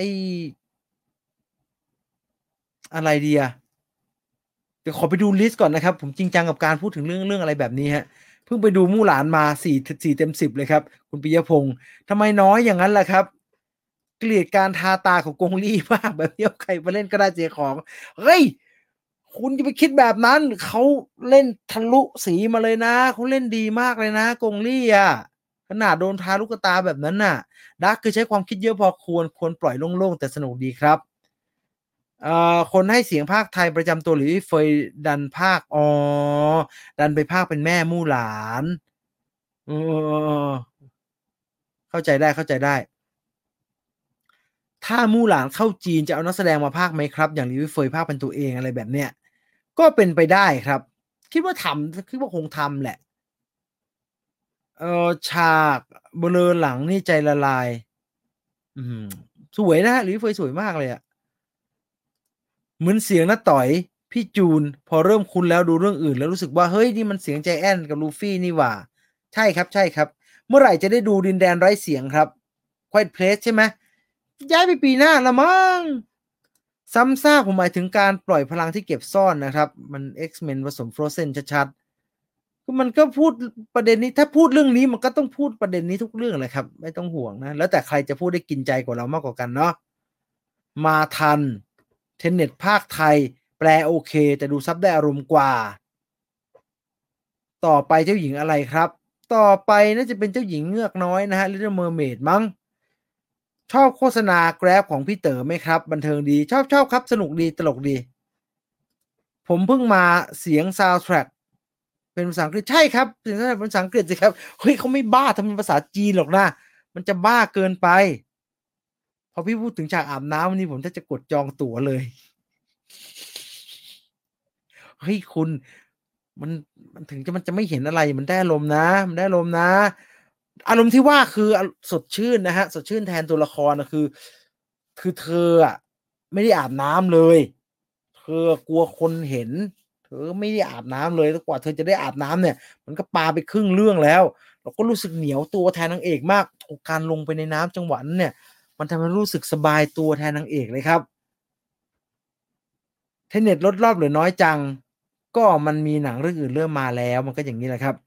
อะไรดีอะ เดี๋ยวขอไปดูลิสต์ก่อนนะครับ ผมจริงจังกับการพูดถึงเรื่อง เรื่องอะไรแบบนี้ครับ เพิ่งไปดูมู่หลานมา สี่ ท สี่ เต็ม สิบ เลยครับ คุณปิยพงษ์ ทำไมน้อยอย่างงั้นล่ะครับ เกลียดการทาตาของกงลี่ มาก แบบนี้เอาใครมาเล่นก็ได้เสียของ เฮ้ย คุณอย่าไปคิดแบบนั้น เขาเล่นทะลุสีมาเลยนะ เขาเล่นดีมากเลยนะกงลี่อะ ขนาดโดนทาลูกตาแบบนั้นน่ะ ดักคือใช้ความคิดเยอะพอควร ควรปล่อยโล่ง ๆ แต่สนุกดีครับ เอ่อ คนให้เสียงพากย์ไทยประจำตัว หรืออี้เฟยดันพากย์ อ๋อ ดันไปพากย์เป็นแม่มู่หลาน เออ ๆ ๆ ๆ เข้าใจได้ ๆ ถ้ามู่หลานเข้าจีน จะเอานักแสดงมาพากย์ไหมครับ? อย่างหลิวอี้เฟยพากย์เป็นตัวเอง อะไรแบบเนี้ย ก็เป็นไปได้ครับ คิดว่าทำ คิดว่าคงทำแหละ เอ่อ ฉากเบลอหลังนี่ใจละลาย อื้อฮือ สวยนะครับ หลิวอี้เฟยสวยมากเลยอะ เหมือนเสียงน้าต๋อย พี่จูน พอเริ่มคุ้นแล้วดูเรื่องอื่นแล้วรู้สึกว่า เฮ้ย นี่มันเสียงใจแอ้นกับลูฟี่นี่หว่า ใช่ครับ ๆ เมื่อไหร่จะได้ดูดินแดนไร้เสียงครับ? Quiet Place ใช่ไหม? ย้ายไปปีหน้าแล้วมั้ง ซ้ำซาก ผมหมายถึงการปล่อยพลังที่เก็บซ่อนนะครับ มัน X-Men ผสม Frozen ชัด ๆคือมันก็พูดประเด็นนี้ถ้าพูดเรื่องนี้มันก็ต้องพูดประเด็นนี้ทุกเรื่องแหละครับไม่ต้องห่วงนะแล้วแต่ใครจะพูดได้กินใจกว่าเรามากกว่ากันเนาะมาทัน Tenet ภาคไทยแปลโอเคแต่ดูซับได้อารมณ์กว่าต่อไปเจ้าหญิงอะไรครับต่อไปน่าจะเป็นเจ้าหญิงเงือกน้อยนะฮะ Little Mermaid มั้งชอบโฆษณา Grab ของพี่เต๋อไหมครับบันเทิงดีชอบๆครับสนุกดีตลกดีผมเพิ่งมาเสียง Soundtrack เป็นภาษาอังกฤษใช่ครับเสียง Soundtrack เป็นภาษาอังกฤษสิครับเฮ้ยเขาไม่บ้าทำเป็นภาษาจีนหรอกนะมันจะบ้าเกินไปพอพี่พูดถึงฉากอาบน้ำวันนี้ผมแทบจะกดจองตั๋วเลยเฮ้ยคุณมันมันถึงจะมันจะไม่เห็นอะไรมันได้อารมณ์นะมันได้อารมณ์นะอารมณ์ที่ว่าคืออสดชื่นนะครับสดชื่นแทนตัวละครน่ะคือคือเธออะไม่ได้อาบน้ำเลยเธออะกลัวคนเห็นเธอไม่ได้อาบน้ำเลยแล้วกว่าเธอจะได้อาบน้ำเนี่ยมันก็ปาไปครึ่งเรื่องแล้วเราก็รู้สึกเหนียวตัวแทนนางเอกมากโอ้การลงไปในน้ำจังหวะนั้นเนี่ยมันทำให้รู้สึกสบายตัวแทนนางเอกเลยครับ Tenet ลดรอบเหลือน้อยจังก็มันมีหนังเรื่องอื่นเริ่มมาแล้วมันก็อย่างงี้แหละครับ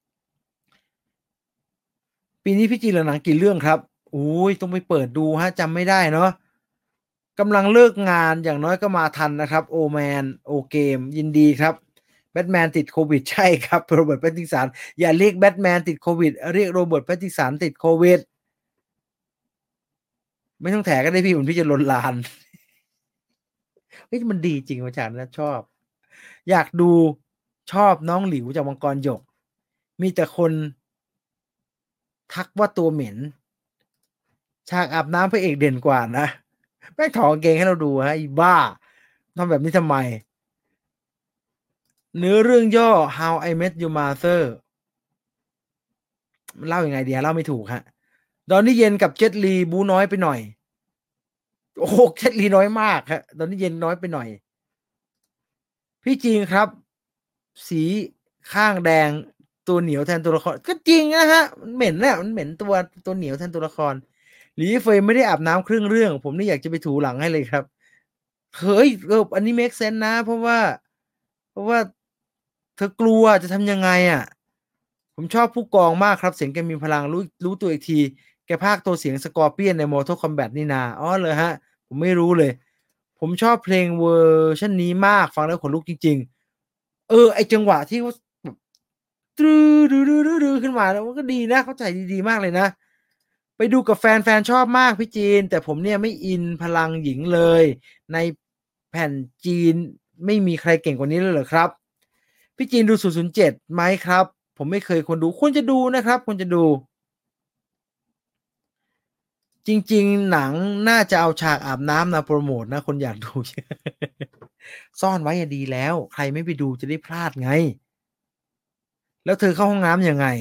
ปีนี้พี่จีนเหลือหนังกี่เรื่องครับโอ้โฮต้องไปเปิดดูครับจำไม่ได้เนาะกำลังเลิกงานอย่างน้อยก็มาทันนะครับ Old Man Old Game ยินดีครับ Batman ติดโควิดใช่ครับ Robert Pattinson อย่าเรียก Batman ติดโควิดเรียก Robert Pattinson ติดโควิดไม่ต้องแถก็ได้พี่เหมือนพี่จะลนลานเฮ้ยมันดีจริงว่ะฉากนั้นชอบอยากดูชอบน้องหลิวจากมังกรหยกมีแต่คนทักว่าตัวเหม็น ฉากอาบน้ำพระเอกเด่นกว่านะแม่งถอดกางเกงให้เราดูครับอีบ้าทำแบบนี้ทำไมเนื้อเรื่องย่อ How I Met Your Mother มันเล่ายังไงดีอะเล่าไม่ถูกครับ Donnie Yen กับ Jet Li บู๊น้อยไปหน่อยโอ้โฮ Jet Li น้อยมากครับ Donnie Yen น้อยไปหน่อยพี่จริงครับสีข้างแดงตัวเหนียวแทนตัวละครก็จริงนะครับมันเหม็นน่ะมันเหม็นตัวตัวเหนียวแทนตัวละครหลีเฟยไม่ได้อาบน้ำครึ่งเรื่องผมนี่อยากจะไปถูหลังให้เลยครับ เฮ้ยเอออันนี้เมกเซนส์นะเพราะว่าเพราะว่าเธอกลัวจะทำยังไงอะผมชอบผู้กองมากครับเสียงแกมีพลังรู้รู้ตัวอีกทีแกพากย์ตัวเสียง Scorpion ใน Mortal Kombat นี่นาอ๋อเหรอครับผมไม่รู้เลยผมชอบเพลงเวอร์ชันนี้มากฟังแล้วขนลุกจริงๆเออไอ้จังหวะที่เขาแบบขึ้นมาแล้วมันก็ดีนะเขาใส่ดีๆมากเลยนะไปดูกับแฟนแฟนชอบมากพี่จีนแต่ผมเนี่ยไม่อินพลังหญิงเลยใน แผ่นจีนไม่มีใครเก่งกว่านี้เลยเหรอครับพี่จีนดูศูนย์ ศูนย์ เจ็ดไหมครับผมไม่เคยควรดูควรจะดูนะครับควรจะดูจริงๆหนังน่าจะเอาฉากอาบน้ำมาโพรโมตนะคนอยากดูเยอะซ่อนไว้อะดีแล้วใครไม่ไปดูจะได้พลาดไงแล้วเธอเข้าห้องน้ำยังไง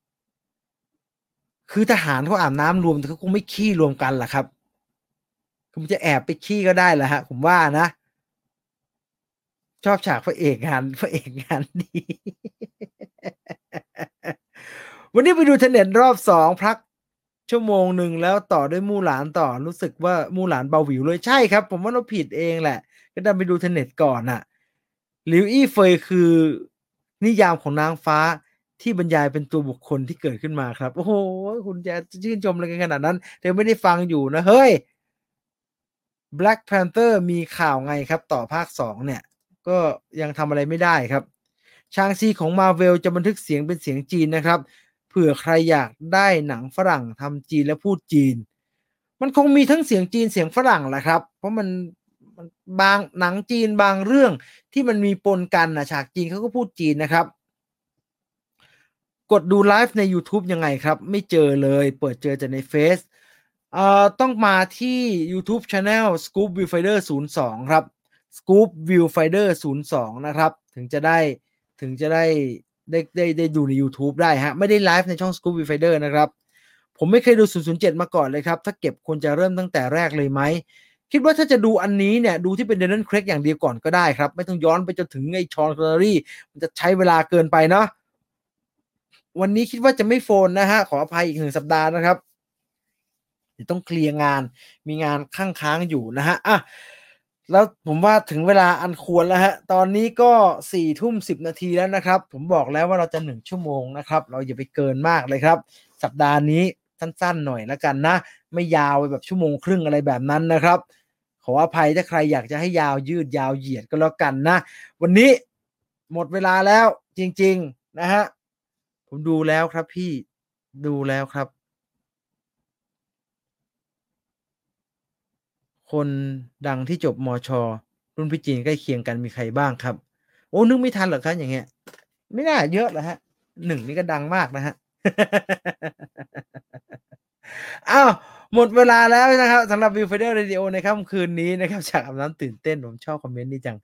คือทหารเขาอาบน้ำรวมแต่เขาคงไม่ขี้รวมกันล่ะครับคุณจะแอบไปขี้ก็ได้แหละครับผมว่านะชอบฉากพระเอกงานพระเอกงานดี วันนี้ไปดู Tenet รอบสองพักชั่วโมงหนึ่งแล้วต่อด้วยมู่หลานต่อรู้สึกว่ามู่หลานเบาหวิวเลยใช่ครับผมว่าเราผิดเองแหละก็ดันไปดู Tenet ก่อนน่ะหลิวอี้เฟยคือนิยามของนางฟ้าที่บรรยายเป็นตัวบุคคลที่เกิดขึ้นมาครับโอ้โฮคุณจะชื่นชมอะไรกันขนาดนั้นเธอไม่ได้ฟังอยู่นะเฮ้ย Black Panther มีข่าวไงครับต่อภาคสองเนี่ยก็ยังทำอะไรไม่ได้ครับ Shang-Chi ของ Marvel จะบันทึกเสียงเป็นเสียงจีนนะครับเผื่อใครอยากได้หนังฝรั่งทำจีนและพูดจีนมันคงมีทั้งเสียงจีนเสียงฝรั่งแหละครับเพราะมันมันบางหนังจีนบางเรื่องที่มันมีปนกันน่ะฉากจีนเขาก็พูดจีนนะครับกดดูไลฟ์ในยูทูบยังไงครับไม่เจอเลยเปิดเจอแต่ในเฟซเอ่อต้องมาที่ยูทูบ Channel Scoop Viewfinder ศูนย์ สองครับ Scoop Viewfinder ศูนย์ สองนะครับถึงจะได้ถึงจะได้ได้ได้ได้ดูในยูทูบได้ครับไม่ได้ไลฟ์ในช่อง Scoop Viewfinder นะครับผมไม่เคยดูศูนย์ ศูนย์ เจ็ดมาก่อนเลยครับถ้าเก็บควรจะเริ่มตั้งแต่แรกเลยไหมคิดว่าถ้าจะดูอันนี้เนี่ยดูที่เป็น Daniel Craig อย่างเดียวก่อนก็ได้ครับไม่ต้องย้อนไปจนถึงไอ้ Sean Connery มันจะใช้เวลาเกินไปเนาะวันนี้คิดว่าจะไม่โฟนนะครับขออภัยอีกหนึ่งสัปดาห์นะครับ เดี๋ยวต้องเคลียร์งานมีงานข้างค้างอยู่นะฮะอะแล้วผมว่าถึงเวลาอันควรแล้วครับตอนนี้ก็ สี่ทุ่มสิบ นาทีแล้วนะครับผมบอกแล้วว่าเราจะหนึ่งชั่วโมงนะครับเราอย่าไปเกินมากเลยครับสัปดาห์นี้สั้นๆหน่อยแล้วกันนะไม่ยาวไปแบบชั่วโมงครึ่งอะไรแบบนั้นนะครับขออภัยถ้าใครอยากจะให้ยาวยืดยาวเหยียดก็แล้วกันนะวันนี้หมดเวลาแล้วจริงๆนะครับผมดูแล้วครับพี่ดูแล้วครับคนดังที่จบมชรุ่นพี่จีนใกล้เคียงกันมีใครบ้างครับโอ้นึกไม่ทันเหรอครับอย่างเงี้ยไม่น่าเยอะเหรอครับหนึ่งนี่ก็ดังมากนะครับอ้าวหมดเวลาแล้วนะครับสำหรับ Viewfinder Radio ในค่ำคืนนี้นะครับฉากอาบน้ำตื่นเต้นผมชอบคอมเมนต์นี้จัง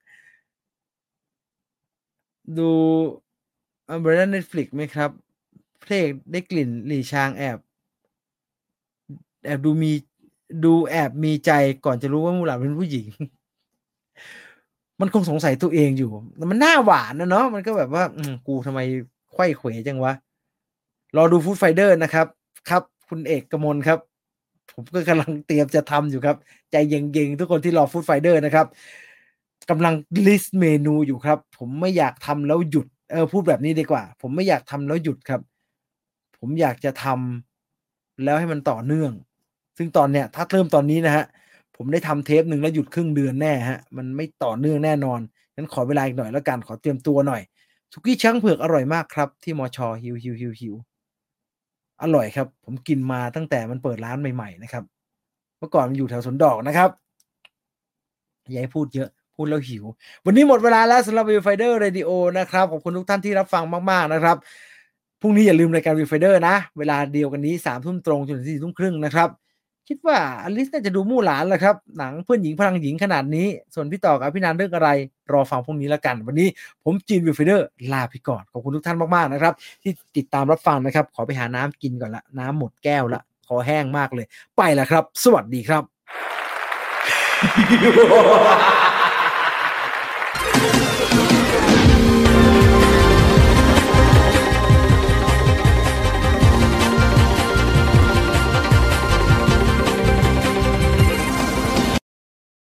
ดู Umbrella Netflix ไหมครับพระเอกได้กลิ่นหลี่ชางแอบแอบดูมีดูแอบมีใจก่อนจะรู้ว่ามู่หลานเป็นผู้หญิงมันคงสงสัยตัวเองอยู่แต่มันน่าหวานอะเนาะมันก็แบบว่าอืมกูทำไมไขว้เขวจังวะรอดู Food Fighter นะครับครับคุณเอกกมลครับผมก็กำลังเตรียมจะทำอยู่ครับใจเย็นๆทุกคนที่รอ Food Fighter นะครับกำลังลิสต์เมนูอยู่ครับผมไม่อยากทำแล้วหยุดเออพูดแบบนี้ดีกว่าผมไม่อยากทำแล้วหยุดครับผมอยากจะทำแล้วให้มันต่อเนื่องซึ่งตอนเนี้ยถ้าเริ่มตอนนี้นะครับผมได้ทำเทปหนึ่งแล้วหยุดครึ่งเดือนแน่ครับมันไม่ต่อเนื่องแน่นอนงั้นขอเวลาอีกหน่อยแล้วกันขอเตรียมตัวหน่อยสุกี้ช้างเผือกอร่อยมากครับที่มชหิวๆๆๆอร่อยครับผมกินมาตั้งแต่มันเปิดร้านใหม่ๆนะครับเมื่อก่อนมันอยู่แถวสวนดอกนะครับอย่าให้พูดเยอะพูดแล้วหิววันนี้หมดเวลาแล้วสำหรับ Viewfinder Radio นะครับขอบคุณทุกท่านที่รับฟังมากๆนะครับพรุ่งนี้อย่าลืมรายการ Viewfinder นะเวลาเดียวกันนี้สามทุ่มตรงจนถึงสี่ทุ่มครึ่งนะครับคิดว่าอลิซน่าจะดูมู่หลานแหละครับหนังเพื่อนหญิงพลังหญิงขนาดนี้ส่วนพี่ต่อกับพี่นันเรื่องอะไรรอฟังพรุ่งนี้แล้วกันวันนี้ผมจีน Viewfinder ลาไปก่อนขอบคุณทุกท่านมากๆนะครับที่ติดตามรับฟังนะครับขอไปหาน้ำกินก่อนแล้วน้ำหมดแก้วแล้วคอแห้งมากเลยไปแล้วครับสวัสดีครับ